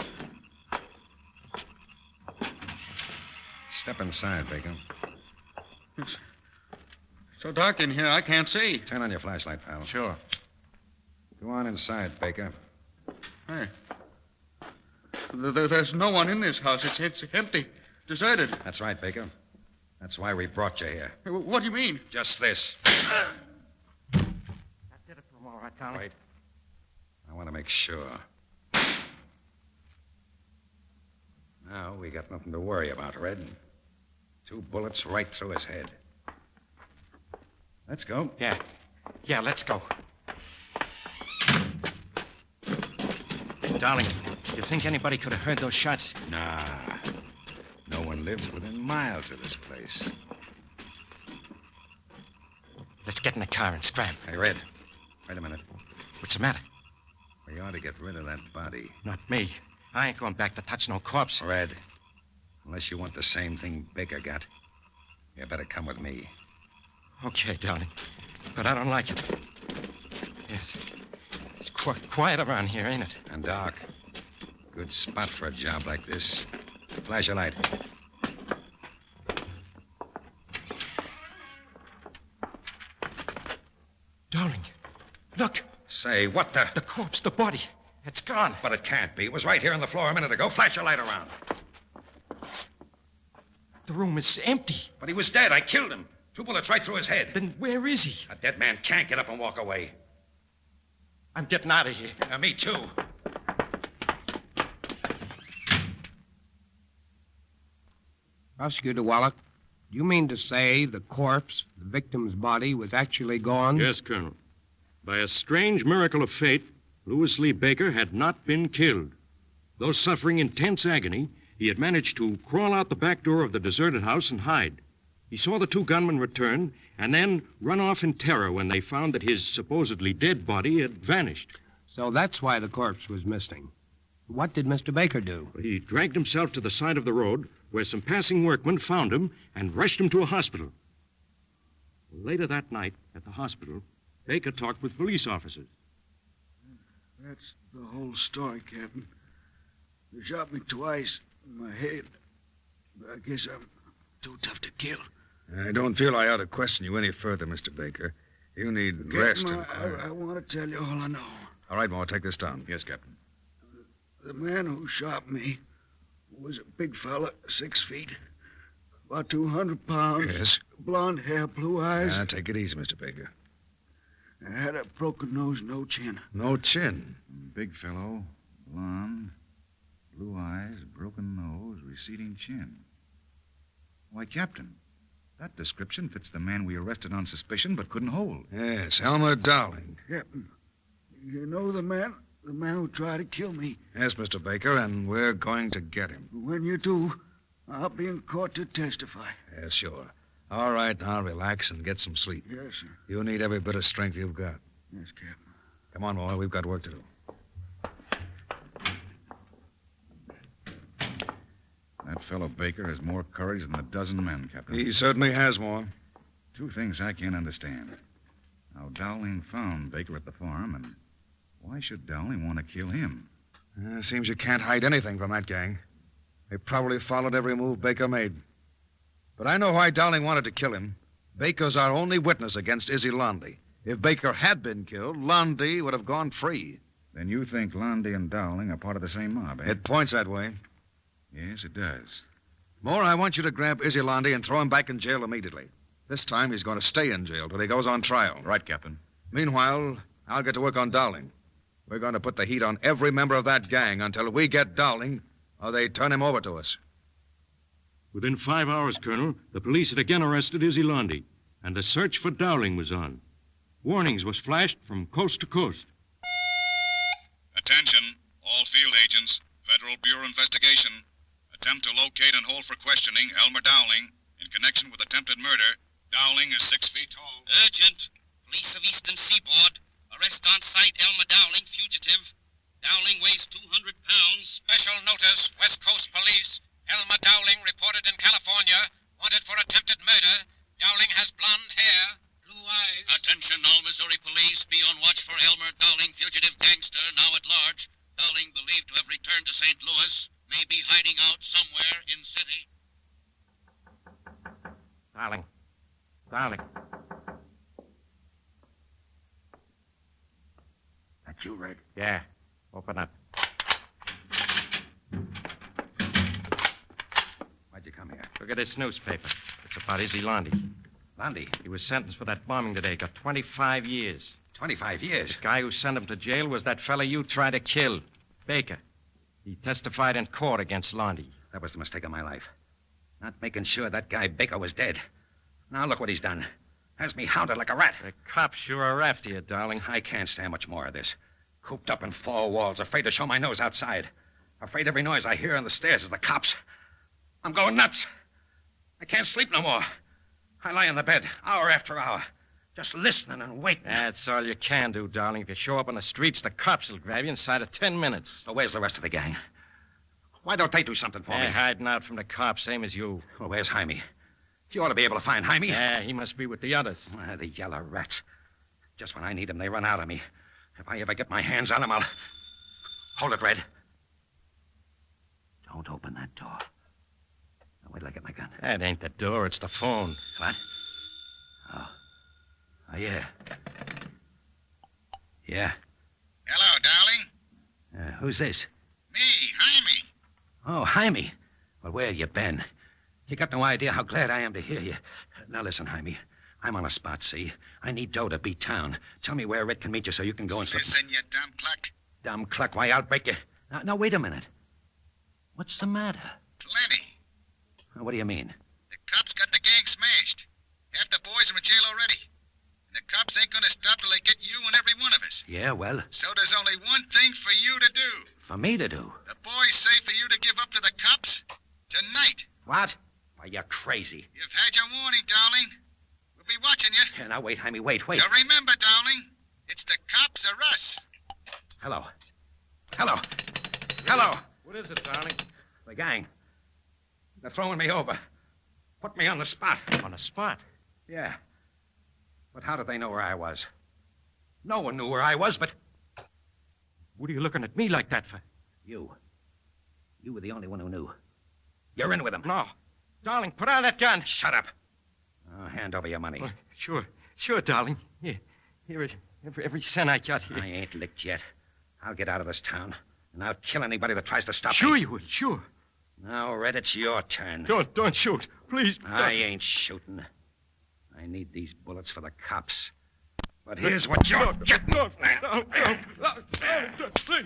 Step inside, Baker. It's so dark in here, I can't see. Turn on your flashlight, pal. Sure. Go on inside, Baker. Hey. There's no one in this house. It's empty. Deserted. That's right, Baker. That's why we brought you here. What do you mean? Just this. That did it for him, all right, Tommy. Wait. I want to make sure. Now, we got nothing to worry about, Red. 2 bullets right through his head. Let's go. Yeah, let's go. Darling, you think anybody could have heard those shots? Nah. No one lives within miles of this place. Let's get in the car and scram. Hey, Red. Wait a minute. What's the matter? We ought to get rid of that body. Not me. I ain't going back to touch no corpse. Red, unless you want the same thing Baker got, you better come with me. Okay, darling. But I don't like it. Yes. It's quiet around here, ain't it? And dark. Good spot for a job like this. Flash a light. Darling, look. Say, what the? The corpse, the body. It's gone. But it can't be. It was right here on the floor a minute ago. Flash your light around. The room is empty. But he was dead. I killed him. 2 bullets right through his head. Then where is he? A dead man can't get up and walk away. I'm getting out of here. Me too. Prosecutor Wallach, do you mean to say the corpse, the victim's body, was actually gone? Yes, Colonel. By a strange miracle of fate, Louis Lee Baker had not been killed. Though suffering intense agony, he had managed to crawl out the back door of the deserted house and hide. He saw the 2 gunmen return and then run off in terror when they found that his supposedly dead body had vanished. So that's why the corpse was missing. What did Mr. Baker do? He dragged himself to the side of the road where some passing workmen found him and rushed him to a hospital. Later that night, at the hospital, Baker talked with police officers. That's the whole story, Captain. They shot me twice in my head. I guess I'm too tough to kill. I don't feel I ought to question you any further, Mr. Baker. You need rest. Captain, I want to tell you all I know. All right, Moore, take this down. Yes, Captain. The man who shot me was a big fella, 6 feet, about 200 pounds. Yes? Blonde hair, blue eyes. Now, take it easy, Mr. Baker. I had a broken nose, no chin. No chin? Big fellow, blonde, blue eyes, broken nose, receding chin. Why, Captain, that description fits the man we arrested on suspicion but couldn't hold. Yes, Elmer Dowling. Captain, you know the man who tried to kill me. Yes, Mr. Baker, and we're going to get him. When you do, I'll be in court to testify. Yes, sure. All right, now relax and get some sleep. Yes, sir. You need every bit of strength you've got. Yes, Captain. Come on, boy, we've got work to do. That fellow Baker has more courage than a dozen men, Captain. He certainly has more. 2 things I can't understand. How Dowling found Baker at the farm, and why should Dowling want to kill him? Seems you can't hide anything from that gang. They probably followed every move Baker made. But I know why Dowling wanted to kill him. Baker's our only witness against Izzy Lundy. If Baker had been killed, Lundy would have gone free. Then you think Lundy and Dowling are part of the same mob, eh? It points that way. Yes, it does. Moore, I want you to grab Izzy Lundy and throw him back in jail immediately. This time he's going to stay in jail till he goes on trial. Right, Captain. Meanwhile, I'll get to work on Dowling. We're going to put the heat on every member of that gang until we get Dowling or they turn him over to us. Within 5 hours, Colonel, the police had again arrested Izzy Lundy, and the search for Dowling was on. Warnings was flashed from coast to coast. Attention, all field agents, Federal Bureau Investigation. Attempt to locate and hold for questioning Elmer Dowling in connection with attempted murder. Dowling is 6 feet tall. Urgent. Police of Eastern Seaboard. Arrest on site Elmer Dowling, fugitive. Dowling weighs 200 pounds. Special notice, West Coast Police. Elmer Dowling reported in California. Wanted for attempted murder. Dowling has blonde hair, blue eyes. Attention, all Missouri police. Be on watch for Elmer Dowling, fugitive gangster, now at large. Dowling believed to have returned to St. Louis. May be hiding out somewhere in city. Dowling. Dowling. That's you, Red? Yeah. Open up. Why'd you come here? Look at this newspaper. It's about Izzy Lundy. Lundy? He was sentenced for that bombing today. Got 25 years. 25 years? The guy who sent him to jail was that fella you tried to kill, Baker. He testified in court against Lundy. That was the mistake of my life. Not making sure that guy Baker was dead. Now look what he's done. Has me hounded like a rat. The cops sure are after you, Dowling. I can't stand much more of this. Cooped up in 4 walls, afraid to show my nose outside. Afraid every noise I hear on the stairs is the cops. I'm going nuts. I can't sleep no more. I lie in the bed, hour after hour, just listening and waiting. That's all you can do, Dowling. If you show up on the streets, the cops will grab you inside of 10 minutes. So where's the rest of the gang? Why don't they do something for me? They're hiding out from the cops, same as you. Well, where's Jaime? You ought to be able to find Jaime. Yeah, he must be with the others. The yellow rats. Just when I need them, they run out of me. If I ever get my hands on them, I'll... Hold it, Red. Don't open that door. Now, wait till I get my gun. That ain't the door, it's the phone. What? Oh, yeah. Yeah. Hello, Dowling. Who's this? Me, Jaime. Oh, Jaime. Well, where you been? You got no idea how glad I am to hear you. Now, listen, Jaime. I'm on a spot, see? I need dough to beat town. Tell me where Red can meet you so you can go and... Listen, you dumb cluck. Dumb cluck? Why, I'll break you. Now, wait a minute. What's the matter? Plenty. What do you mean? The cops got the gang smashed. Half the boys are in jail already. And the cops ain't gonna stop till they get you and every one of us. Yeah, well... So there's only one thing for you to do. For me to do? The boys say for you to give up to the cops tonight. What? Why, you're crazy. You've had your warning, Dowling. We'll be watching you. Yeah, now, wait, Jaime, wait. So remember, Dowling, it's the cops or us. Hello. Hello. What is it, Dowling? The gang. They're throwing me over. Put me on the spot. On the spot? Yeah. But how did they know where I was? No one knew where I was, but... What are you looking at me like that for? You. You were the only one who knew. You're in with them. No. Darling, put on that gun. Shut up. Hand over your money. Sure, darling. Here is every cent I got here. I ain't licked yet. I'll get out of this town, and I'll kill anybody that tries to stop me. Sure you will, sure. Now, Red, it's your turn. Don't shoot. Please. I ain't shooting. I need these bullets for the cops. But here's what you're getting. No, please.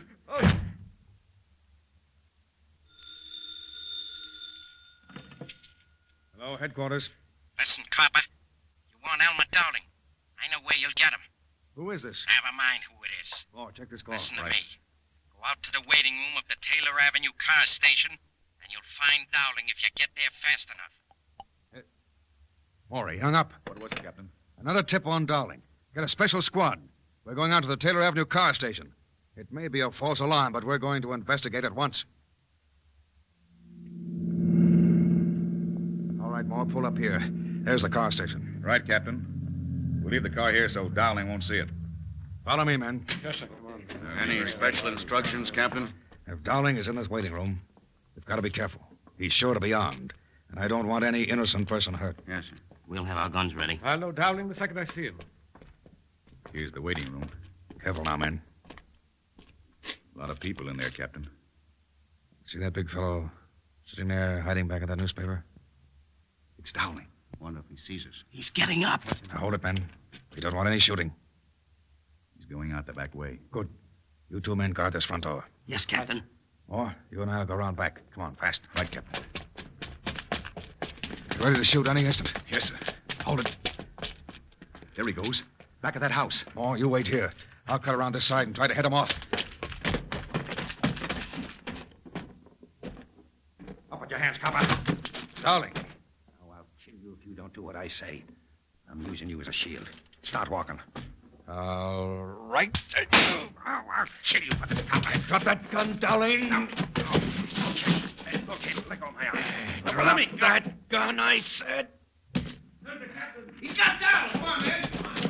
Hello, headquarters. Listen, copper. You want Elmer Dowling? I know where you'll get him. Who is this? Never mind who it is. Oh, check this call. Listen to me. Go out to the waiting room of the Taylor Avenue car station, and you'll find Dowling if you get there fast enough. Maury, hung up. What was it, Captain? Another tip on Dowling. Got a special squad. We're going out to the Taylor Avenue car station. It may be a false alarm, but we're going to investigate at once. All right, Maud, pull up here. There's the car station. Right, Captain. We'll leave the car here so Dowling won't see it. Follow me, men. Yes, sir. Any special instructions, Captain? If Dowling is in this waiting room, we've got to be careful. He's sure to be armed, and I don't want any innocent person hurt. Yes, sir. We'll have our guns ready. I'll know Dowling the second I see him. Here's the waiting room. Careful now, men. A lot of people in there, Captain. See that big fellow sitting there hiding back in that newspaper? It's Dowling. Wonder if he sees us. He's getting up. Now hold it, men. We don't want any shooting. He's going out the back way. Good. You two men guard this front door. Yes, Captain. Or you and I'll go around back. Come on, fast. Right, Captain. You ready to shoot any instant? Yes, sir. Hold it. There he goes. Back of that house. Oh, you wait here. I'll cut around this side and try to head him off. Up with your hands, copper. Dowling. Oh, I'll kill you if you don't do what I say. I'm using you as a shield. Start walking. All right. Oh, I'll kill you for this copper. Drop that gun, Dowling. No. Okay, let go of my arm. Drop Let me that gun, I said. He's got down. Come on, man.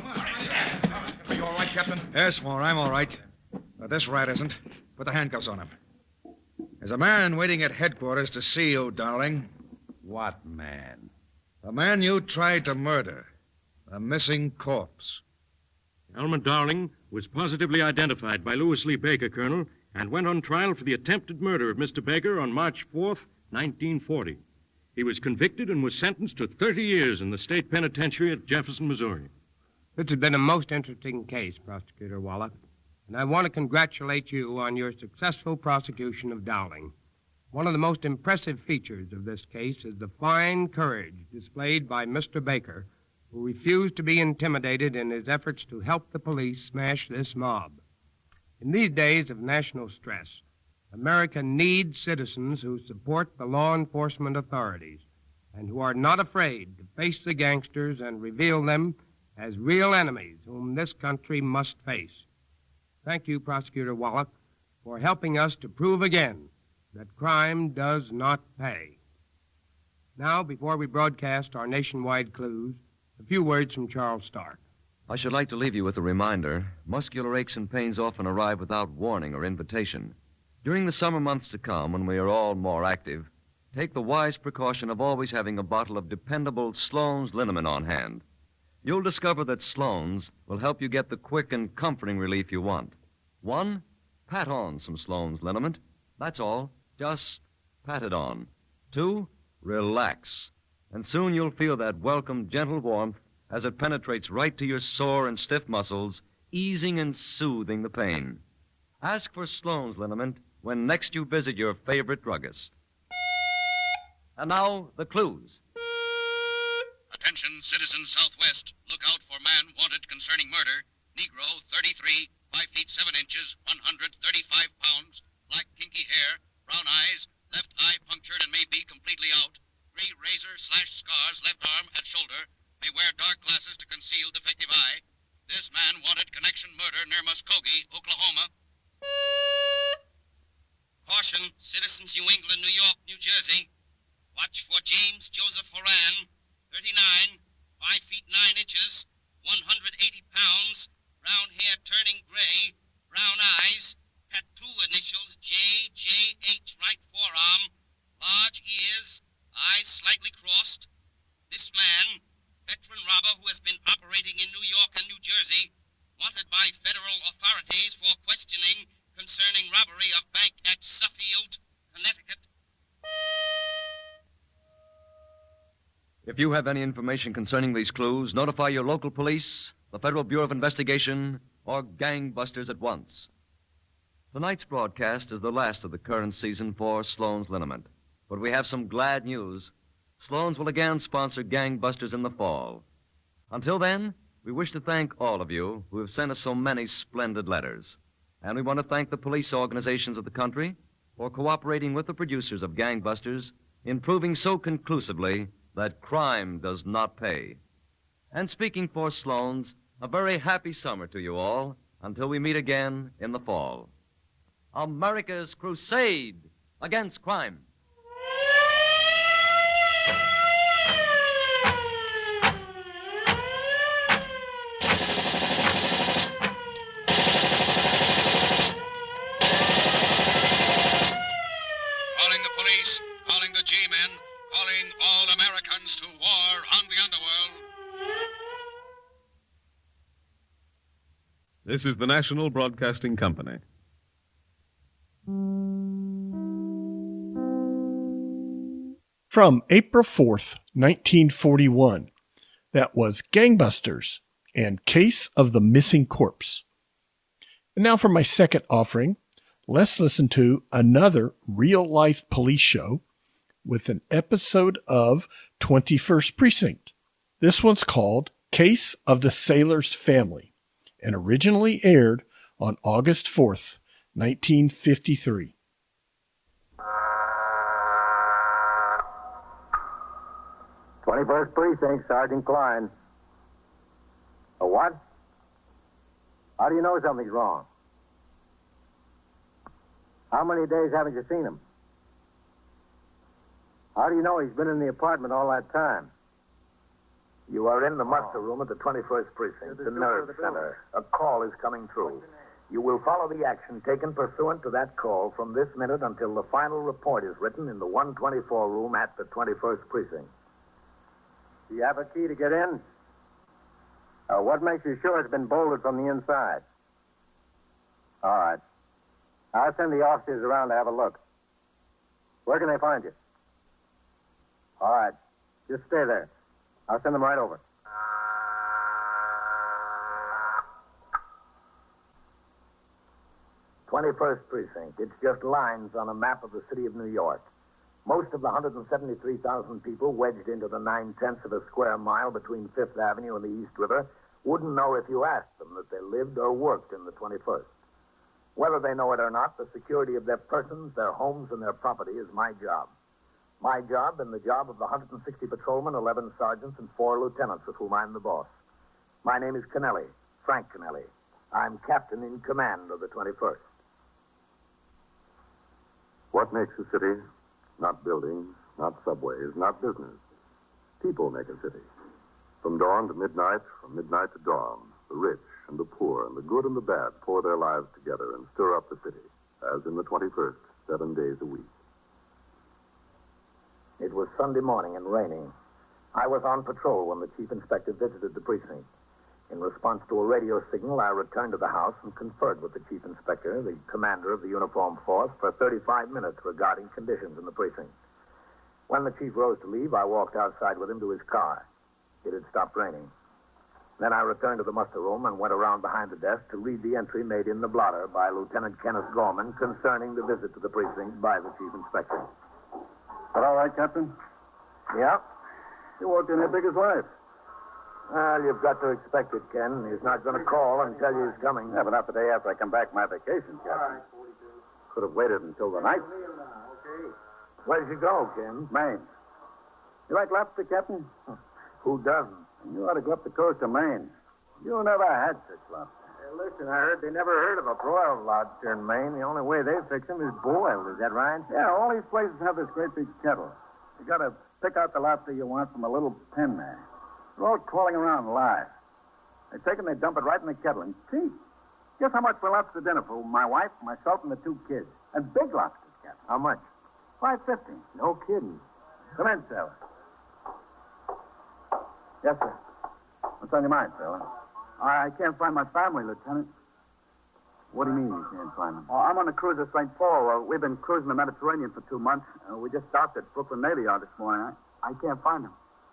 Are you all right, Captain? Yes, Moore, I'm all right. But this rat isn't. Put the handcuffs on him. There's a man waiting at headquarters to see you, Dowling. What man? The man you tried to murder. The missing corpse. Elmer Dowling was positively identified by Louis Lee Baker, Colonel, and went on trial for the attempted murder of Mr. Baker on March 4th, 1940. He was convicted and was sentenced to 30 years in the state penitentiary at Jefferson, Missouri. This has been a most interesting case, Prosecutor Wallach, and I want to congratulate you on your successful prosecution of Dowling. One of the most impressive features of this case is the fine courage displayed by Mr. Baker, who refused to be intimidated in his efforts to help the police smash this mob. In these days of national stress, America needs citizens who support the law enforcement authorities and who are not afraid to face the gangsters and reveal them as real enemies whom this country must face. Thank you, Prosecutor Wallach, for helping us to prove again that crime does not pay. Now, before we broadcast our nationwide clues, a few words from Charles Stark. I should like to leave you with a reminder. Muscular aches and pains often arrive without warning or invitation. During the summer months to come, when we are all more active, take the wise precaution of always having a bottle of dependable Sloan's liniment on hand. You'll discover that Sloan's will help you get the quick and comforting relief you want. 1, pat on some Sloan's liniment. That's all. Just pat it on. 2, relax. And soon you'll feel that welcome, gentle warmth as it penetrates right to your sore and stiff muscles, easing and soothing the pain. Ask for Sloan's liniment when next you visit your favorite druggist. And now, the clues. Attention, citizens Southwest. Look out for man wanted concerning murder. Negro, 33, 5 feet 7 inches, 135 pounds, black kinky hair, brown eyes, left eye punctured and may be completely out, 3 razor/scars left arm and shoulder, may wear dark glasses to conceal defective eye. This man wanted connection murder near Muskogee, Oklahoma. Caution, citizens New England, New York, New Jersey. Watch for James Joseph Horan, 39, 5 feet 9 inches, 180 pounds, brown hair turning gray, brown eyes, tattoo initials JJH right forearm, large ears, eyes slightly crossed. This man, veteran robber who has been operating in New York and New Jersey, wanted by federal authorities for questioning concerning robbery of bank at Suffield, Connecticut. If you have any information concerning these clues, notify your local police, the Federal Bureau of Investigation, or gangbusters at once. Tonight's broadcast is the last of the current season for Sloan's Liniment. But we have some glad news. Sloan's will again sponsor gangbusters in the fall. Until then, we wish to thank all of you who have sent us so many splendid letters. And we want to thank the police organizations of the country for cooperating with the producers of Gangbusters in proving so conclusively that crime does not pay. And speaking for Sloan's, a very happy summer to you all until we meet again in the fall. America's crusade against crime. Calling the police, calling the G-men, calling all Americans to war on the underworld. This is the National Broadcasting Company. From April 4th, 1941, that was Gangbusters and Case of the Missing Corpse. And now for my second offering, let's listen to another real-life police show with an episode of 21st Precinct. This one's called Case of the Sailor's Family and originally aired on August 4th, 1953. 21st Precinct, Sergeant Klein. A what? How do you know something's wrong? How many days haven't you seen him? How do you know he's been in the apartment all that time? You are in the muster room at the 21st Precinct, the nerve center. A call is coming through. You will follow the action taken pursuant to that call from this minute until the final report is written in the 124 room at the 21st Precinct. Do you have a key to get in? What makes you sure it's been bolted from the inside? All right. I'll send the officers around to have a look. Where can they find you? All right. Just stay there. I'll send them right over. "21st Precinct. It's just lines on a map of the city of New York. Most of the 173,000 people wedged into the 9/10 of a square mile between Fifth Avenue and the East River wouldn't know if you asked them that they lived or worked in the 21st. Whether they know it or not, the security of their persons, their homes, and their property is my job. My job and the job of the 160 patrolmen, 11 sergeants, and 4 lieutenants with whom I'm the boss. My name is Kennelly, Frank Kennelly. I'm captain in command of the 21st. What makes a city? Not buildings, not subways, not business. People make a city. From dawn to midnight, from midnight to dawn, the rich and the poor and the good and the bad pour their lives together and stir up the city, as in the 21st, 7 days a week. It was Sunday morning and raining. I was on patrol when the chief inspector visited the precinct. In response to a radio signal, I returned to the house and conferred with the chief inspector, the commander of the uniformed force, for 35 minutes regarding conditions in the precinct. When the chief rose to leave, I walked outside with him to his car. It had stopped raining. Then I returned to the muster room and went around behind the desk to read the entry made in the blotter by Lieutenant Kenneth Gorman concerning the visit to the precinct by the chief inspector. That all right, Captain? Yeah? You walked in here big as life. Well, you've got to expect it, Ken. He's not going to call and tell you he's coming. Yeah, but not the day after I come back from my vacation, Captain. Could have waited until the night. Where'd you go, Ken? Maine. You like lobster, Captain? Who doesn't? You ought to go up the coast of Maine. You never had such lobster. Hey, listen, I heard they never heard of a broiled lobster in Maine. The only way they fix them is boiled. Is that right? Yeah, all these places have this great big kettle. You got to pick out the lobster you want from a little pen there. They're all crawling around live. They take them, they dump it right in the kettle and cheap. Guess how much for lobster dinner for my wife, myself, and the 2 kids? And big lobsters, Captain. How much? $5.50. No kidding. Come in, sailor. Yes, sir. What's on your mind, sailor? I can't find my family, Lieutenant. What do you mean you can't find them? I'm on the cruise at St. Paul. We've been cruising the Mediterranean for 2 months. We just docked at Brooklyn Navy Yard this morning. I can't find them.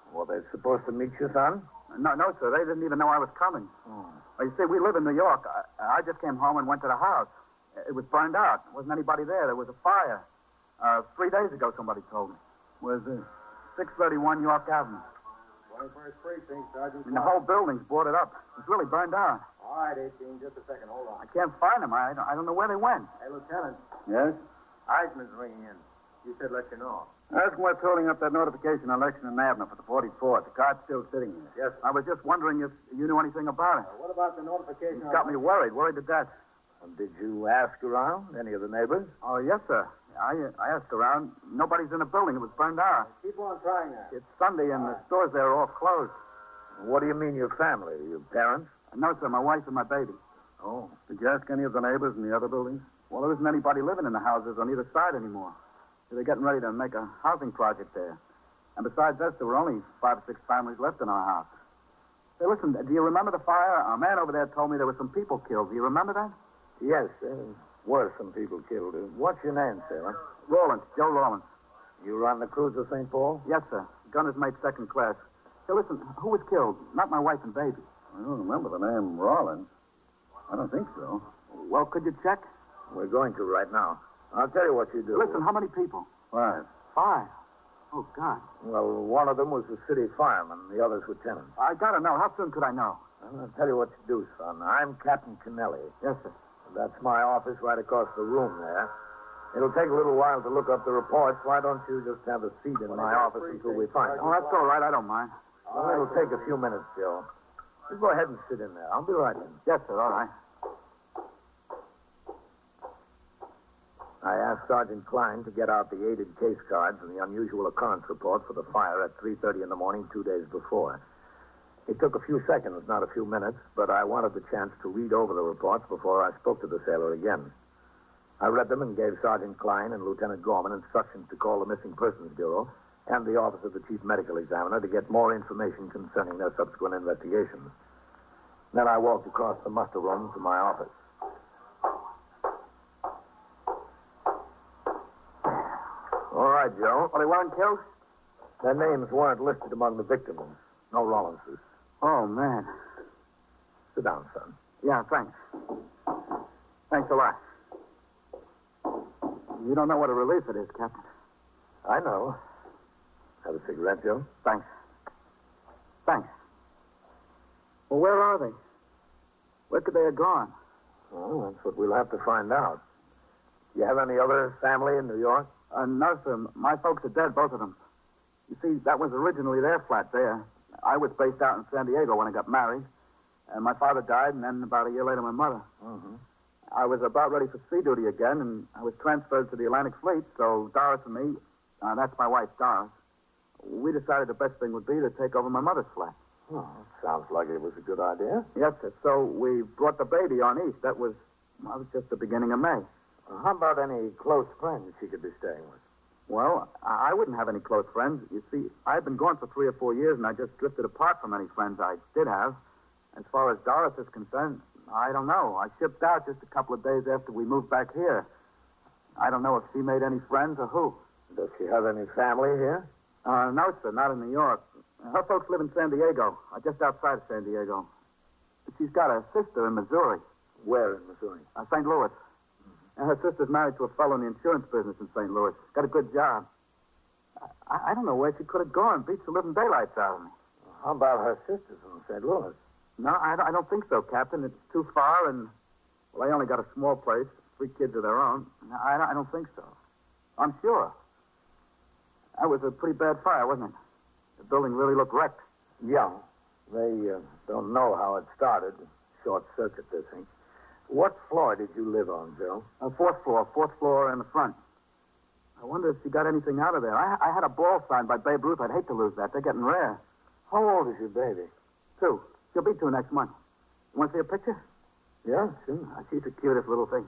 Were they supposed to meet you, son? No, sir. They didn't even know I was coming. Well, you see, we live in New York. I just came home and went to the house. It was burned out. There wasn't anybody there. There was a fire. 3 days ago, somebody told me. Where's this? 631 York Avenue. 21st Precinct, Sergeant. The whole building's boarded up. It's really burned out. All right, 18, just a second. Hold on. I can't find them. I don't know where they went. Hey, Lieutenant. Yes? Eisman's ringing in. He said let you know. Ask him what's holding up that notification on Lexington Avenue for the 44th. The card's still sitting here. Yes. I was just wondering if you knew anything about it. What about the notification? It's got me worried to death. And did you ask around? Any of the neighbors? Oh, yes, sir. I asked around. Nobody's in the building. It was burned out. Keep on trying that. It's Sunday and the stores there are all closed. What do you mean your family? Your parents? No, sir. My wife and my baby. Oh. Did you ask any of the neighbors in the other buildings? Well, there isn't anybody living in the houses on either side anymore. They're getting ready to make a housing project there. And besides us, there were only 5 or 6 families left in our house. Say, listen, do you remember the fire? A man over there told me there were some people killed. Do you remember that? Yes, there were some people killed. What's your name, sailor? Rawlins, Joe Rawlins. You run the cruiser St. Paul? Yes, sir. Gunner's mate second class. Say, listen, who was killed? Not my wife and baby. I don't remember the name Rawlins. I don't think so. Well, could you check? We're going to right now. I'll tell you what you do. Listen, how many people? 5. 5? Oh, God. Well, one of them was the city fireman. The others were tenants. I gotta know. How soon could I know? I'll tell you what to do, son. I'm Captain Kennelly. Yes, sir. That's my office right across the room there. It'll take a little while to look up the reports. Why don't you just have a seat in my office until we find it? Oh, that's all right. I don't mind. Well, it'll take a few minutes, Joe. You go ahead and sit in there. I'll be right in. Yes, sir. All right. I asked Sergeant Klein to get out the aided case cards and the unusual occurrence report for the fire at 3:30 in the morning 2 days before. It took a few seconds, not a few minutes, but I wanted the chance to read over the reports before I spoke to the sailor again. I read them and gave Sergeant Klein and Lieutenant Gorman instructions to call the Missing Persons Bureau and the Office of the Chief Medical Examiner to get more information concerning their subsequent investigations. Then I walked across the muster room to my office. All right, Joe. Well, they weren't killed? Their names weren't listed among the victims. No Rollinses. Oh, man. Sit down, son. Yeah, thanks. Thanks a lot. You don't know what a relief it is, Captain. I know. Have a cigarette, Joe? Thanks. Thanks. Well, where are they? Where could they have gone? Well, that's what we'll have to find out. You have any other family in New York? No, sir. My folks are dead, both of them. You see, that was originally their flat there. I was based out in San Diego when I got married. And my father died, and then about a year later, my mother. Mm-hmm. I was about ready for sea duty again, and I was transferred to the Atlantic Fleet, so Doris and me, that's my wife, Doris, we decided the best thing would be to take over my mother's flat. Oh, sounds like it was a good idea. Yes, sir. So we brought the baby on east. That was just the beginning of May. How about any close friends she could be staying with? Well, I wouldn't have any close friends. You see, I've been gone for 3 or 4 years, and I just drifted apart from any friends I did have. As far as Doris is concerned, I don't know. I shipped out just a couple of days after we moved back here. I don't know if she made any friends or who. Does she have any family here? No, sir, not in New York. Her folks live in San Diego, just outside of San Diego. She's got a sister in Missouri. Where in Missouri? St. Louis. And her sister's married to a fellow in the insurance business in St. Louis. Got a good job. I don't know where she could have gone. Beats the living daylights out of me. How about her sisters in St. Louis? No, I don't think so, Captain. It's too far, and, well, they only got a small place, 3 kids of their own. I don't think so. I'm sure. That was a pretty bad fire, wasn't it? The building really looked wrecked. Yeah. They don't know how it started. Short circuit, they think. What floor did you live on, Joe? 4th floor in the front. I wonder if she got anything out of there. I had a ball signed by Babe Ruth. I'd hate to lose that. They're getting rare. How old is your baby? 2. She'll be 2 next month. You want to see a picture? Yeah, sure. She's the cutest little thing.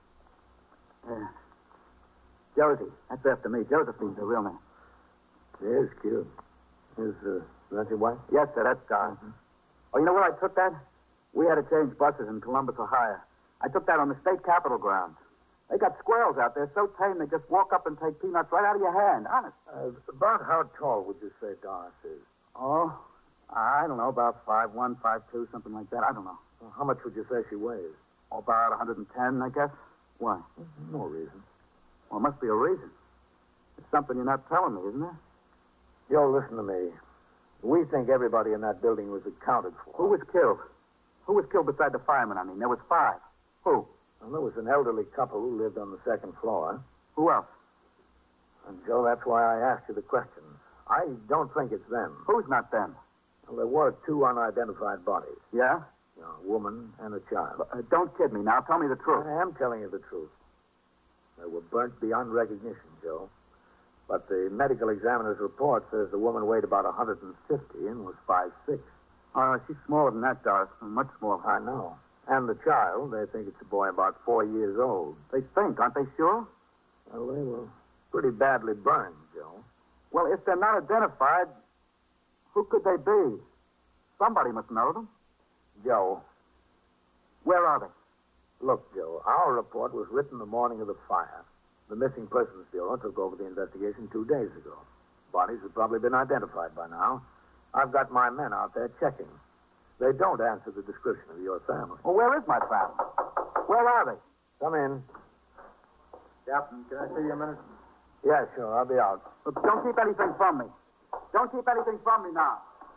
Josie. That's after me. Josephine's her real name. She is cute. Is that your wife? Yes, sir. That's Doris. Mm-hmm. Oh, you know where I took that? We had to change buses in Columbus, Ohio. I took that on the state capitol grounds. They got squirrels out there so tame they just walk up and take peanuts right out of your hand. Honest. About how tall would you say Doris is? Oh, I don't know, about 5'1", 5'2", something like that. I don't know. Well, how much would you say she weighs? Oh, about 110, I guess. Why? No reason. Well, it must be a reason. It's something you're not telling me, isn't there? Joe, listen to me. We think everybody in that building was accounted for. Who was killed? Who was killed beside the fireman, I mean? There was 5. Who? Well, there was an elderly couple who lived on the second floor. Who else? And, Joe, that's why I asked you the question. I don't think it's them. Who's not them? Well, there were 2 unidentified bodies. Yeah? A woman and a child. Don't kid me now. Tell me the truth. I am telling you the truth. They were burnt beyond recognition, Joe. But the medical examiner's report says the woman weighed about 150 and was 5'6". She's smaller than that, Doris. Much smaller. I know. And the child, they think it's a boy about 4 years old. They think, aren't they sure? Well, they were pretty badly burned, Joe. Well, if they're not identified, who could they be? Somebody must know them. Joe. Where are they? Look, Joe, our report was written the morning of the fire. The Missing Persons Bureau took over the investigation 2 days ago. Bodies have probably been identified by now. I've got my men out there checking. They don't answer the description of your family. Well, where is my family? Where are they? Come in. Captain, can I see you a minute? Yeah, sure. I'll be out. Look, don't keep anything from me. Don't keep anything from me now.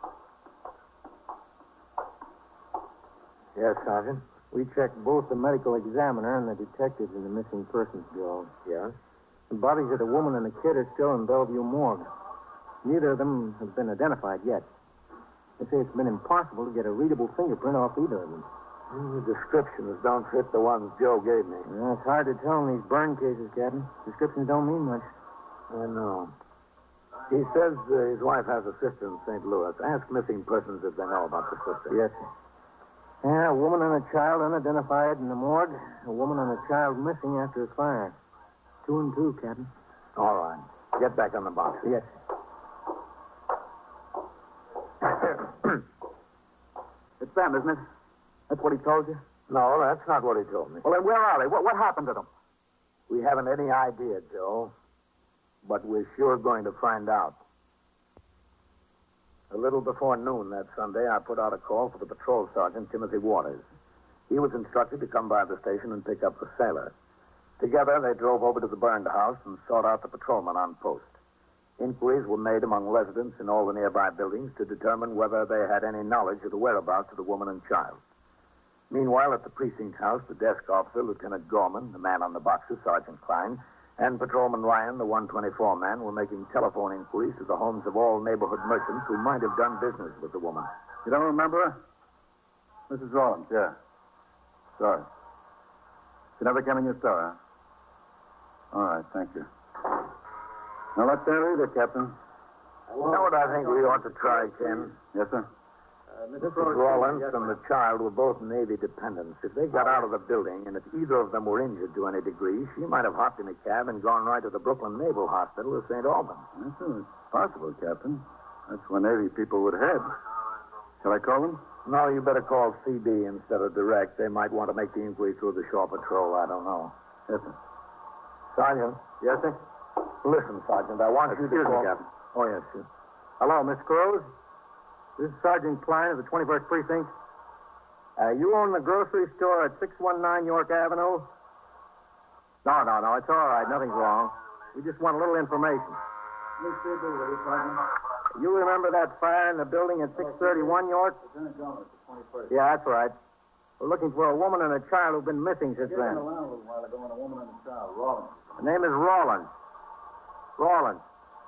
Yes, Sergeant. We checked both the medical examiner and the detectives in the Missing Persons Bureau. Yes? The bodies of the woman and the kid are still in Bellevue Morgue. Neither of them have been identified yet. They say it's been impossible to get a readable fingerprint off either of them. The descriptions don't fit the ones Joe gave me. It's hard to tell in these burn cases, Captain. Descriptions don't mean much. I know. He says his wife has a sister in St. Louis. Ask Missing Persons if they know about the sister. Yes, sir. Yeah, a woman and a child unidentified in the morgue. A woman and a child missing after a fire. 2 and 2, Captain. All right. Get back on the box. Yes, sir. It's them, isn't it? That's what he told you? No, that's not what he told me. Well, then where are they? What happened to them? We haven't any idea, Joe. But we're sure going to find out. A little before noon that Sunday, I put out a call for the patrol sergeant, Timothy Waters. He was instructed to come by the station and pick up the sailor. Together, they drove over to the burned house and sought out the patrolman on post. Inquiries were made among residents in all the nearby buildings to determine whether they had any knowledge of the whereabouts of the woman and child. Meanwhile, at the precinct house, the desk officer, Lieutenant Gorman, the man on the boxes, Sergeant Klein, and Patrolman Ryan, the 124 man, were making telephone inquiries to the homes of all neighborhood merchants who might have done business with the woman. You don't remember her? Mrs. Rollins, yeah. Sorry. She never came in your store, huh? All right, thank you. No luck there either, Captain. You know what I think we ought to try, Ken? Yes, sir? Mrs. Rollins and the child were both Navy dependents. If they got out of the building, and if either of them were injured to any degree, she might have hopped in a cab and gone right to the Brooklyn Naval Hospital or St. Albans. Yes, sir. It's possible, Captain. That's where Navy people would head. Shall I call them? No, you better call CB instead of direct. They might want to make the inquiry through the shore patrol. I don't know. Yes, sir. Sergeant. Yes, sir? Listen, Sergeant, I want you to call... me, Captain. Oh, yes, sir. Hello, Miss Cruz. This is Sergeant Klein of the 21st Precinct. You own the grocery store at 619 York Avenue? No, it's all right. Nothing's wrong. We just want a little information. You remember that fire in the building at 631 York? Yeah, that's right. We're looking for a woman and a child who've been missing since then. A while ago, and a woman and a child, Rollins. The name is Rawlins. Rawlins.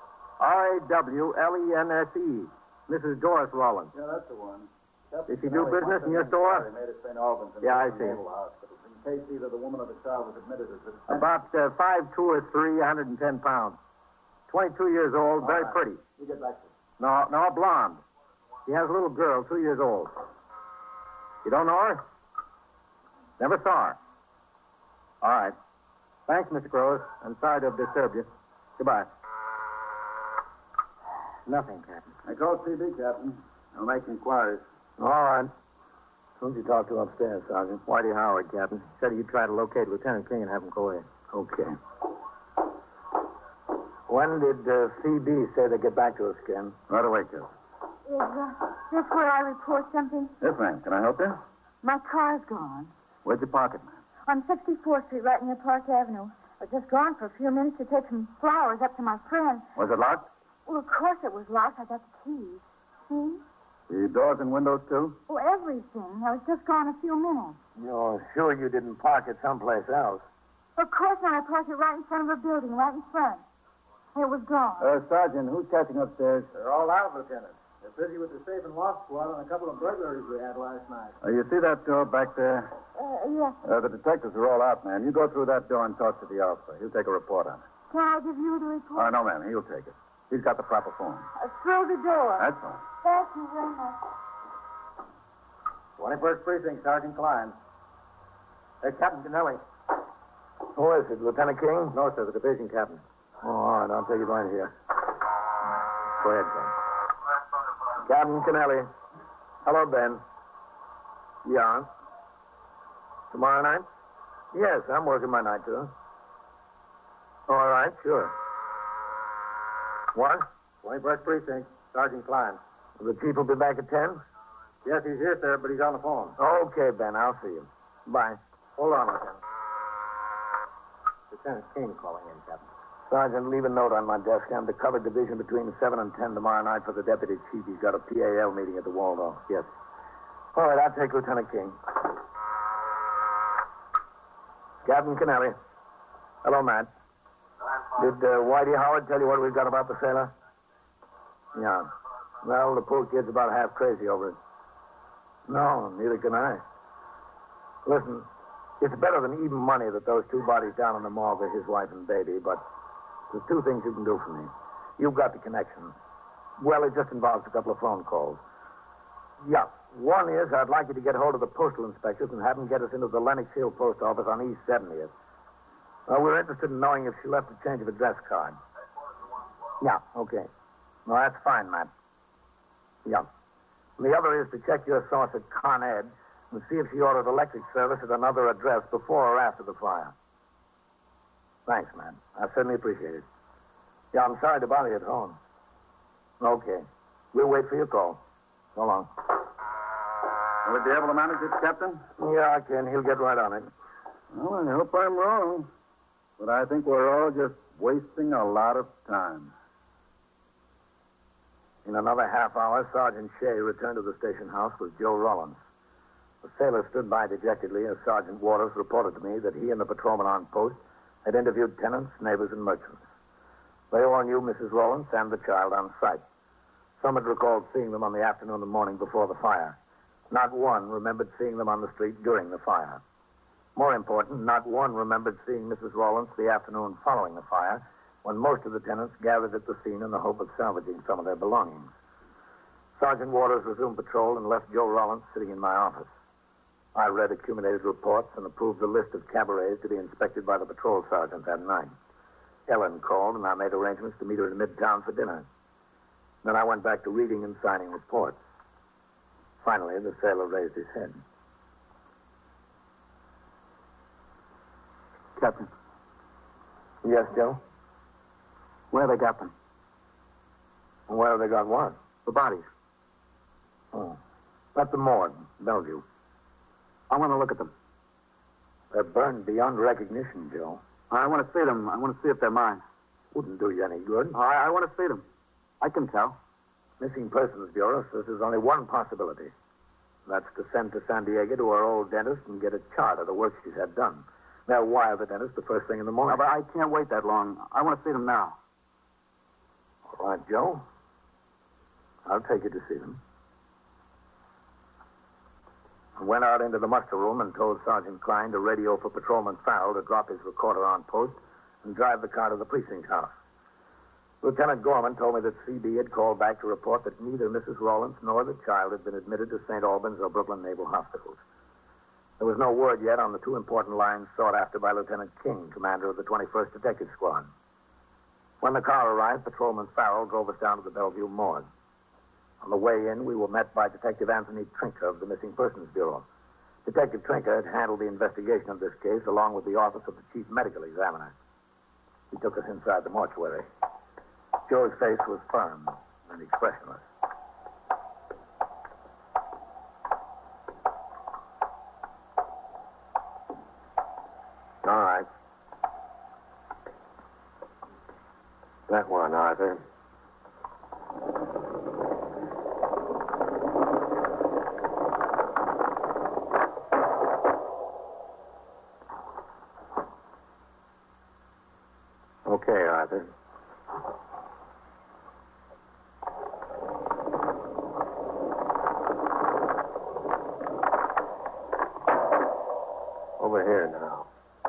Rawlense. Mrs. Doris Rollins. Yeah, that's the one. Did she do business in your store? They made it St. Albans. Yeah, I see. Hospital. In case either the woman or the child was admitted as a... About 5'2" or 3, 110 pounds. 22 years old, very pretty. You get back to it. No, blonde. She has a little girl, 2 years old. You don't know her? Never saw her. All right. Thanks, Mr. Cruz. I'm sorry to have disturbed you. Goodbye. Nothing, Captain. I called CB, Captain. I'll make inquiries. All right. Who'd you talk to upstairs, Sergeant? Whitey Howard, Captain. Said you'd try to locate Lieutenant King and have him go in. Okay. When did CB say they'd get back to us, Ken? Right away, Captain. this where I report something? Yes, ma'am. Can I help you? My car's gone. Where'd you park it, ma'am? On 64th Street, right near Park Avenue. I was just gone for a few minutes to take some flowers up to my friend. Was it locked? Well, of course it was locked. I got the keys. See? The doors and windows, too? Well, everything. I was just gone a few minutes. You're sure you didn't park it someplace else? Of course not. I parked it right in front of a building, right in front. It was gone. Sergeant, who's catching upstairs? They're all out, Lieutenant. They're busy with the safe and lock squad on a couple of burglaries we had last night. You see that door back there? Yes. The detectives are all out, man. You go through that door and talk to the officer. He'll take a report on it. Can I give you the report? No, ma'am. He'll take it. He's got the proper form. Through the door. That's fine. Thank you very much. 21st Precinct, Sergeant Klein. Hey, Captain Kennelly. Who is it, Lieutenant King? No, sir, the division captain. Oh, all right. I'll take it right here. Go ahead, Ben. Captain Kennelly. Hello, Ben. Yeah. Tomorrow night? Yes, I'm working my night, too. All right, sure. What? 21st Precinct, Sergeant Klein. The chief will be back at 10? Yes, he's here, sir, but he's on the phone. Okay, Ben. I'll see you. Bye. Hold on, Lieutenant. Lieutenant King calling in, Captain. Sergeant, leave a note on my desk. I'm to cover division between 7 and 10 tomorrow night for the deputy chief. He's got a PAL meeting at the Waldorf. Yes. All right, I'll take Lieutenant King. Captain Kennelly. Hello, Matt. Did Whitey Howard tell you what we've got about the sailor? Yeah. Well, the poor kid's about half crazy over it. No, neither can I. Listen, it's better than even money that those two bodies down in the morgue are his wife and baby, but there's two things you can do for me. You've got the connection. Well, it just involves a couple of phone calls. Yeah. One is I'd like you to get hold of the postal inspectors and have them get us into the Lenox Hill post office on East 70th. We're interested in knowing if she left a change of address card. Yeah, okay. Well, that's fine, Matt. Yeah. And the other is to check your source at Con Ed and see if she ordered electric service at another address before or after the fire. Thanks, man. I certainly appreciate it. Yeah, I'm sorry to bother you at home. Okay. We'll wait for your call. So long. Will he be able to manage it, Captain? Yeah, I can. He'll get right on it. Well, I hope I'm wrong. But I think we're all just wasting a lot of time. In another half hour, Sergeant Shea returned to the station house with Joe Rollins. The sailor stood by dejectedly as Sergeant Waters reported to me that he and the patrolman on post had interviewed tenants, neighbors, and merchants. They all knew Mrs. Rollins and the child on sight. Some had recalled seeing them on the afternoon and morning before the fire. Not one remembered seeing them on the street during the fire. More important, not one remembered seeing Mrs. Rollins the afternoon following the fire, when most of the tenants gathered at the scene in the hope of salvaging some of their belongings. Sergeant Waters resumed patrol and left Joe Rollins sitting in my office. I read accumulated reports and approved the list of cabarets to be inspected by the patrol sergeant that night. Ellen called, and I made arrangements to meet her in Midtown for dinner. Then I went back to reading and signing reports. Finally, the sailor raised his head. Captain. Yes, Joe? Where they got them? Where have they got what? The bodies. Oh. At the morgue, Bellevue. I want to look at them. They're burned beyond recognition, Joe. I want to see them. I want to see if they're mine. Wouldn't do you any good. I want to see them. I can tell. Missing Persons Bureau says there's only one possibility. That's to send to San Diego to our old dentist and get a chart of the work she's had done. They'll wire the dentist the first thing in the morning. No, but I can't wait that long. I want to see them now. All right, Joe. I'll take you to see them. I went out into the muster room and told Sergeant Klein to radio for Patrolman Farrell to drop his recorder on post and drive the car to the precinct house. Lieutenant Gorman told me that CB had called back to report that neither Mrs. Rollins nor the child had been admitted to St. Albans or Brooklyn Naval Hospitals. There was no word yet on the two important lines sought after by Lieutenant King, commander of the 21st Detective Squad. When the car arrived, Patrolman Farrell drove us down to the Bellevue morgue. On the way in, we were met by Detective Anthony Trinker of the Missing Persons Bureau. Detective Trinker had handled the investigation of this case along with the office of the Chief Medical Examiner. He took us inside the mortuary. Joe's face was firm and expressionless. That one, Arthur. Okay, Arthur. Over here now.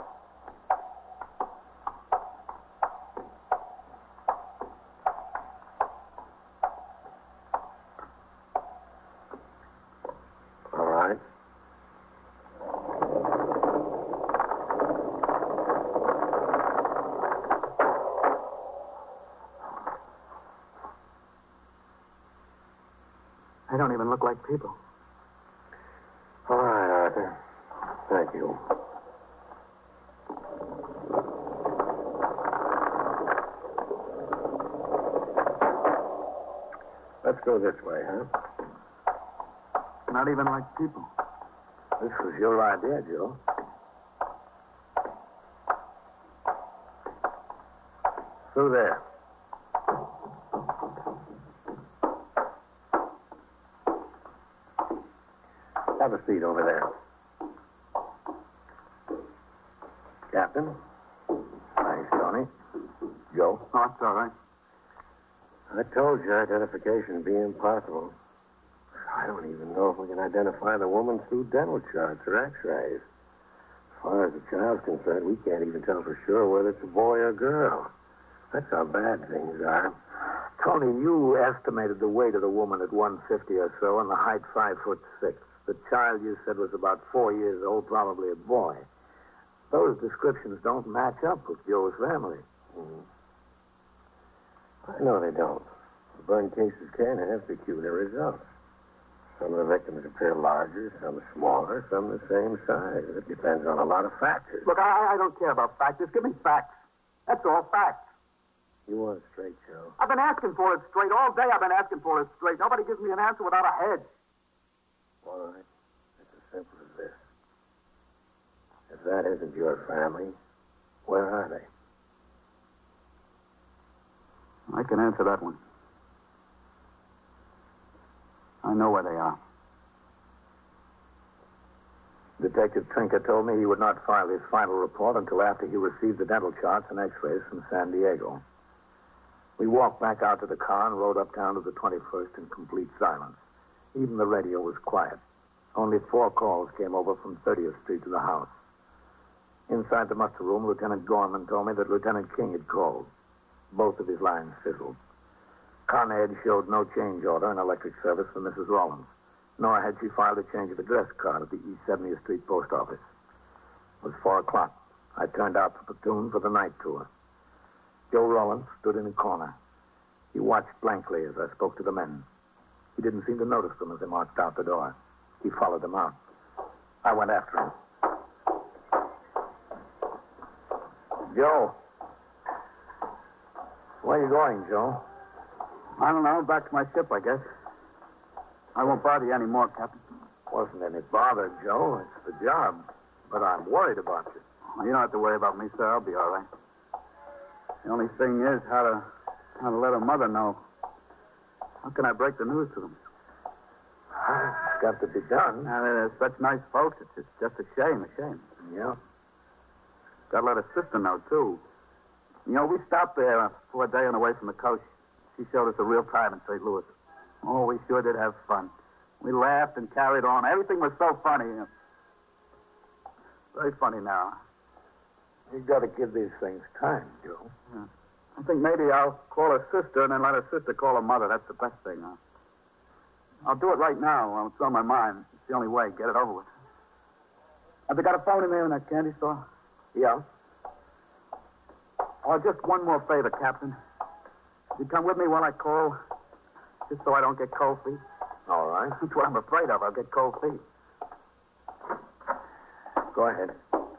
All right. They don't even look like people. All right, Arthur. Thank you. Let's go this way, huh? Not even like people. This was your idea, Joe. Through there. Have a seat over there. Captain. Thanks, Tony. Joe. Oh, it's all right. I told you identification would be impossible. I don't even know if we can identify the woman through dental charts or x-rays. As far as the child's concerned, we can't even tell for sure whether it's a boy or girl. That's how bad things are. Tony, you estimated the weight of the woman at 150 or so and the height 5'6". The child you said was about 4 years old, probably a boy. Those descriptions don't match up with Joe's family. I know they don't. Burn cases can have peculiar results. Some of the victims appear larger, some smaller, some the same size. It depends on a lot of factors. Look, I don't care about facts. Just give me facts. That's all, facts. You want it straight, Joe? I've been asking for it straight. All day I've been asking for it straight. Nobody gives me an answer without a head. All right. It's as simple as this. If that isn't your family, where are they? I can answer that one. I know where they are. Detective Trinker told me he would not file his final report until after he received the dental charts and x-rays from San Diego. We walked back out to the car and rode uptown to the 21st in complete silence. Even the radio was quiet. Only 4 calls came over from 30th Street to the house. Inside the muster room, Lieutenant Gorman told me that Lieutenant King had called. Both of his lines fizzled. Conrad showed no change order in electric service for Mrs. Rollins, nor had she filed a change of address card at the East 70th Street post office. It was 4 o'clock. I turned out the platoon for the night tour. Joe Rollins stood in a corner. He watched blankly as I spoke to the men. He didn't seem to notice them as they marched out the door. He followed them out. I went after him. Joe. Where are you going, Joe? I don't know. Back to my ship, I guess. I won't bother you anymore, Captain. Wasn't any bother, Joe. It's the job. But I'm worried about you. Well, you don't have to worry about me, sir. I'll be all right. The only thing is how to let her mother know. How can I break the news to them? It's got to be done. They're such nice folks. It's just a shame. Yeah. Got to let her sister know, too. You know, we stopped there for a day on the way from the coast. She showed us a real time in St. Louis. Oh, we sure did have fun. We laughed and carried on. Everything was so funny. Very funny now. You've got to give these things time, Joe. Yeah. I think maybe I'll call her sister and then let her sister call her mother. That's the best thing. I'll do it right now while it's on my mind. It's the only way. Get it over with. Have they got a phone in there in that candy store? Yeah. Oh, just one more favor, Captain. You come with me while I call, just so I don't get cold feet. All right. That's what I'm afraid of. I'll get cold feet. Go ahead.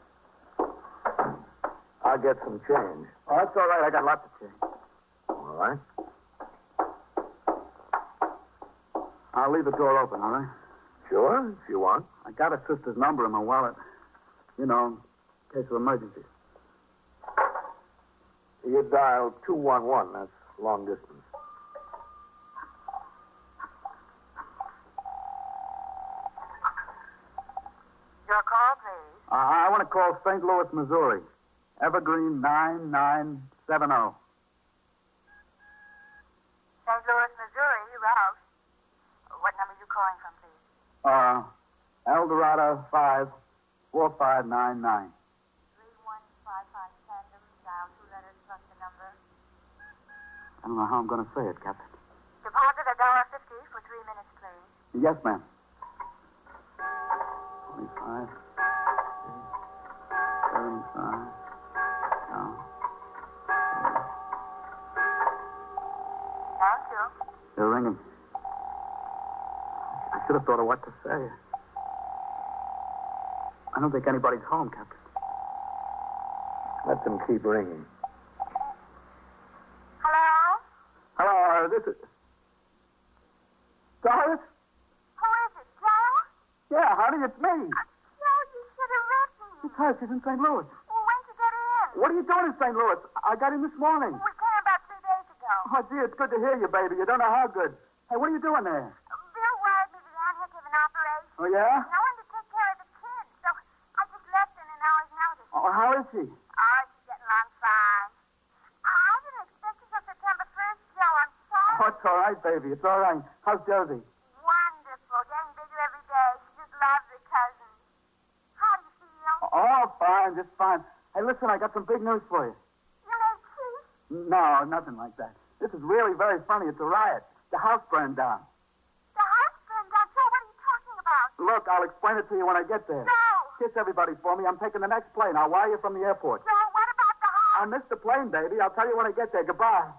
I'll get some change. Oh, that's all right. I got lots of change. All right. I'll leave the door open, all right? Sure, if you want. I got her sister's number in my wallet. You know, in case of emergency. you dial 211. That's long distance. Your call, please. I want to call St. Louis, Missouri. Evergreen 9970. St. Louis, Missouri, Ralph. What number are you calling from, please? Eldorado 54599. 3155 Tandem, dial 2 letters plus the number. I don't know how I'm going to say it, Captain. Deposit $1.50 for 3 minutes, please. Yes, ma'am. 25, 75. No. Thank you. They're ringing. I should have thought of what to say. I don't think anybody's home, Captain. Let them keep ringing. Hello? Hello, this is... Doris? Who is it, Joe? Yeah, honey, it's me. Joe, you should have written me. It's her. She's in St. Louis. Well, when'd you get in? What are you doing in St. Louis? I got in this morning. We came about 3 days ago. Oh, gee, it's good to hear you, baby. You don't know how good. Hey, what are you doing there? Bill wired me that Ann had to have an operation. Oh, yeah? No one to take care of the kids, so I just left in an hour's notice. Oh, how is she? Oh, she's getting along fine. I didn't expect you till September 1st, Joe. I'm sorry. Oh, it's all right, baby. It's all right. How's Josie? Wonderful. Getting bigger every day. She just loves her cousins. How do you feel? Oh, fine, just fine. Hey, listen, I got some big news for you. You made peace? No, nothing like that. This is really very funny. It's a riot. The house burned down. The house burned down. Joe, what are you talking about? Look, I'll explain it to you when I get there. No. Kiss everybody for me. I'm taking the next plane. I'll wire you from the airport. Joe, what about the house? I missed the plane, baby. I'll tell you when I get there. Goodbye.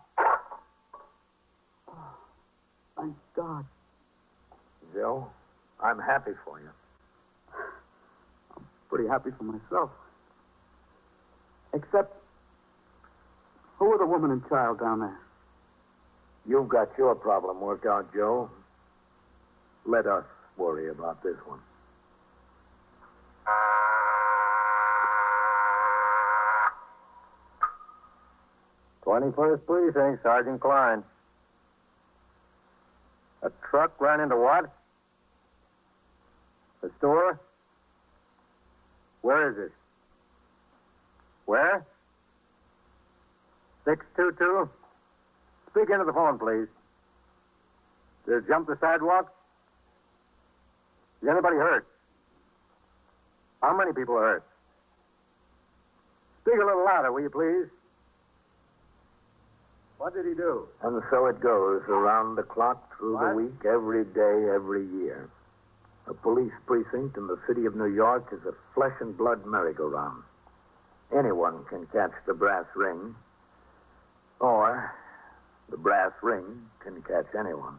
Oh, thank God. Joe, I'm happy for you. I'm pretty happy for myself. Except, who are the woman and child down there? You've got your problem worked out, Joe. Let us worry about this one. '21st Precinct, Sergeant Klein. A truck ran into what? The store? Where is it? Where? 622? Speak into the phone, please. Did it jump the sidewalk? Is anybody hurt? How many people are hurt? Speak a little louder, will you, please? What did he do? And so it goes, around the clock, through the week, every day, every year. A police precinct in the city of New York is a flesh and blood merry-go-round. Anyone can catch the brass ring, or the brass ring can catch anyone.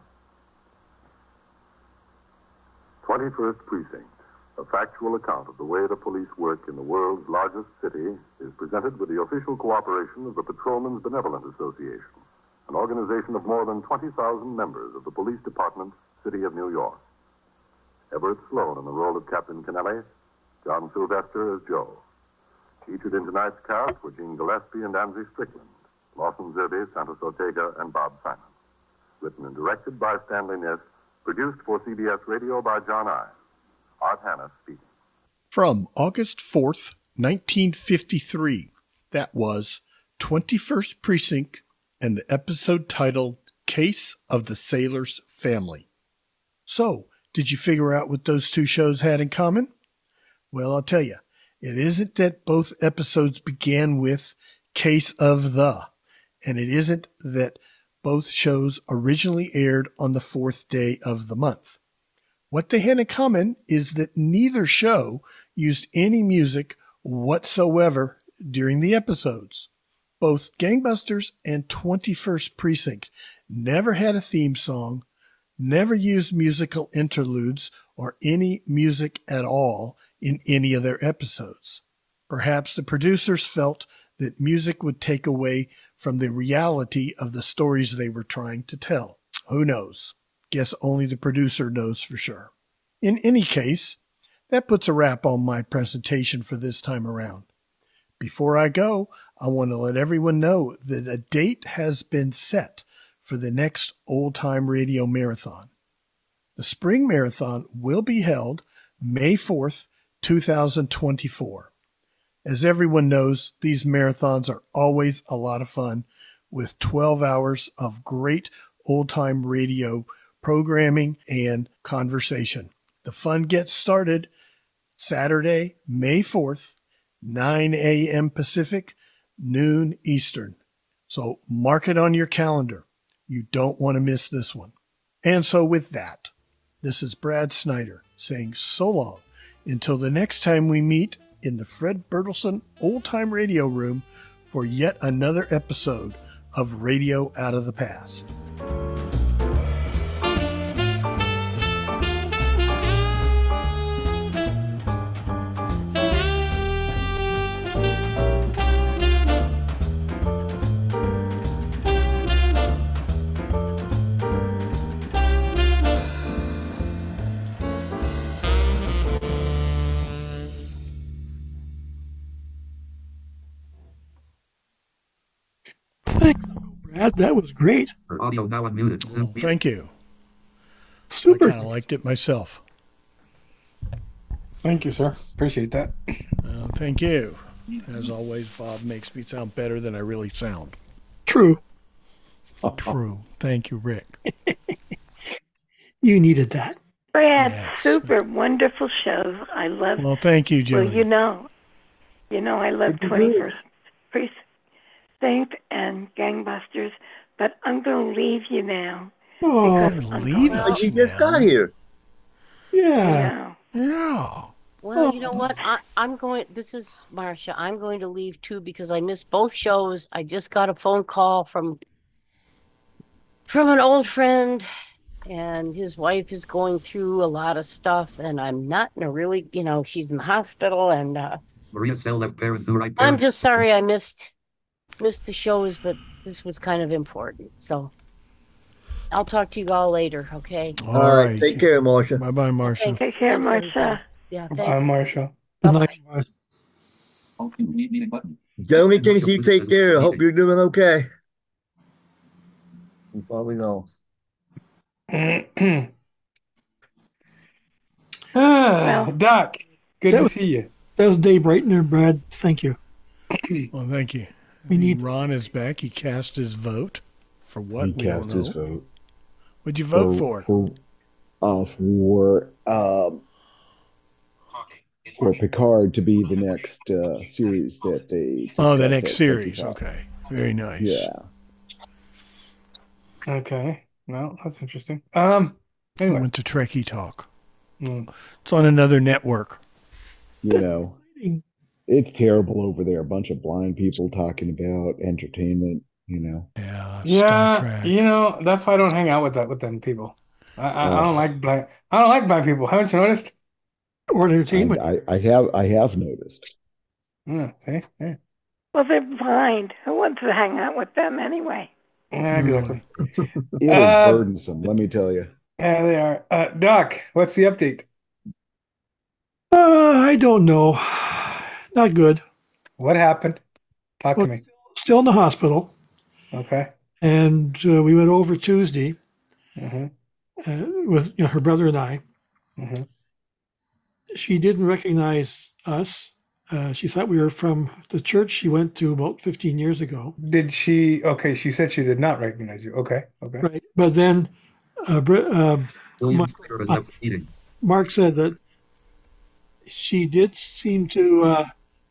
21st Precinct, a factual account of the way the police work in the world's largest city, is presented with the official cooperation of the Patrolmen's Benevolent Association, an organization of more than 20,000 members of the Police Department, City of New York. Everett Sloan in the role of Captain Kennelly, John Sylvester as Joe. Featured in tonight's cast were Jean Gillespie and Angie Strickland, Lawson Zerbe, Santos Ortega, and Bob Simon. Written and directed by Stanley Niss, produced for CBS Radio by John Ives. Art Hanna speaking. From August 4th, 1953, that was 21st Precinct and the episode titled Case of the Sailor's Family. So, did you figure out what those two shows had in common? Well, I'll tell you, it isn't that both episodes began with Case of the, and it isn't that both shows originally aired on the 4th day of the month. What they had in common is that neither show used any music whatsoever during the episodes. Both Gangbusters and 21st Precinct never had a theme song, never used musical interludes or any music at all in any of their episodes. Perhaps the producers felt that music would take away from the reality of the stories they were trying to tell. Who knows? Guess only the producer knows for sure. In any case, that puts a wrap on my presentation for this time around. Before I go, I want to let everyone know that a date has been set for the next Old Time Radio Marathon. The Spring Marathon will be held May 4th, 2024. As everyone knows, these marathons are always a lot of fun with 12 hours of great old-time radio programming and conversation. The fun gets started Saturday, May 4th, 9 a.m. Pacific, noon Eastern. So mark it on your calendar. You don't want to miss this one. And so with that, this is Brad Snyder saying so long until the next time we meet in the Fred Bertelsen Old Time Radio Room for yet another episode of Radio Out of the Past. Thanks, Brad. That was great. Audio now unmuted. Well, thank you. Super. I kind of liked it myself. Thank you, sir. Appreciate that. Thank you. As always, Bob makes me sound better than I really sound. True. True. Thank you, Rick. You needed that. Brad, Yes. super wonderful show. I love. Well, thank you, Julie. Well, I love 21st Precinct and Gangbusters, but I'm going to leave you now. Oh, leave us You just got here. Yeah. Yeah. Well, you know what? I'm going. This is Marcia. I'm going to leave too because I missed both shows. I just got a phone call from an old friend, and his wife is going through a lot of stuff, and I'm not in a really, she's in the hospital, and Maria Sell left parents who right I'm just sorry I missed the shows, but this was kind of important. So I'll talk to you all later, okay? All right. Take care, Marcia. Bye-bye, Marcia. Take care, Marcia. Yeah, I'm Marshall. Good night, Marcia. Joni, things you take care. I hope you're doing okay. You probably know. Doc, good to see you. That was Dave Breitner, Brad. Thank you. Well, thank you. We need Ron is back. He cast his vote for what? He We don't cast know. his vote. What'd you vote for? For Picard to be the next series that they. Oh, the discuss next at series. 55. Okay. Very nice. Yeah. Okay. Well, that's interesting. I Anyway. went to Trekkie Talk. Mm. It's on another network. You know, it's terrible over there. A bunch of blind people talking about entertainment. You know. Yeah. Yeah, that's why I don't hang out with them people. I don't like blind. I don't like blind people. Haven't you noticed? Or entertainment. I have noticed. Yeah, see? Yeah. Well, they're blind. Who wants to hang out with them anyway? Yeah, exactly. It is burdensome, let me tell you. Yeah, they are. Doc, what's the update? I don't know. Not good. What happened? Talk to me. Still in the hospital. Okay. And we went over Tuesday Mm-hmm. with her brother and I. Mm-hmm. She didn't recognize us. She thought we were from the church she went to about 15 years ago. Did she? Okay, she said she did not recognize you. Okay. Right. But then Mark said that she did seem to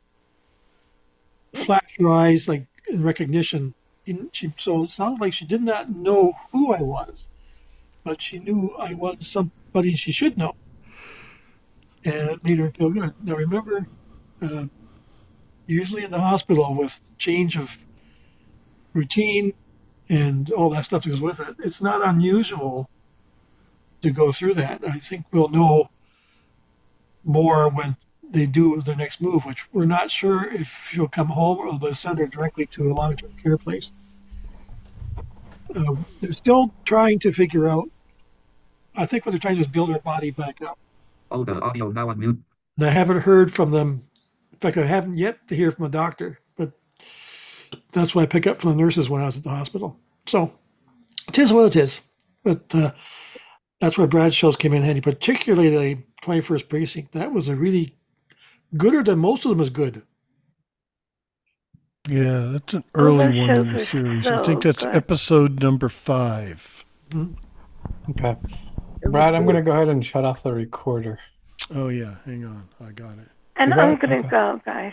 flash her eyes like in recognition. So it sounded like she did not know who I was, but she knew I was somebody she should know. And it made her feel good. Now remember, usually in the hospital with change of routine and all that stuff that goes with it, it's not unusual to go through that. I think we'll know more when they do their next move, which we're not sure if she'll come home or they'll send her directly to a long-term care place. They're still trying to figure out. I think what they're trying to do is build her body back up. Hold the audio now on mute. And I haven't heard from them. In fact, I haven't yet to hear from a doctor. But that's what I pick up from the nurses when I was at the hospital. So it is what it is. But that's where Brad's shows came in handy, particularly the 21st Precinct. That was a really gooder than most of them is good. Yeah, that's an early one in the shows series. were I think so that's good. episode number 5. Okay. Brad, I'm going to go ahead and shut off the recorder. Oh, yeah. Hang on. I got it. And You got I'm it? going to Okay. go, guys.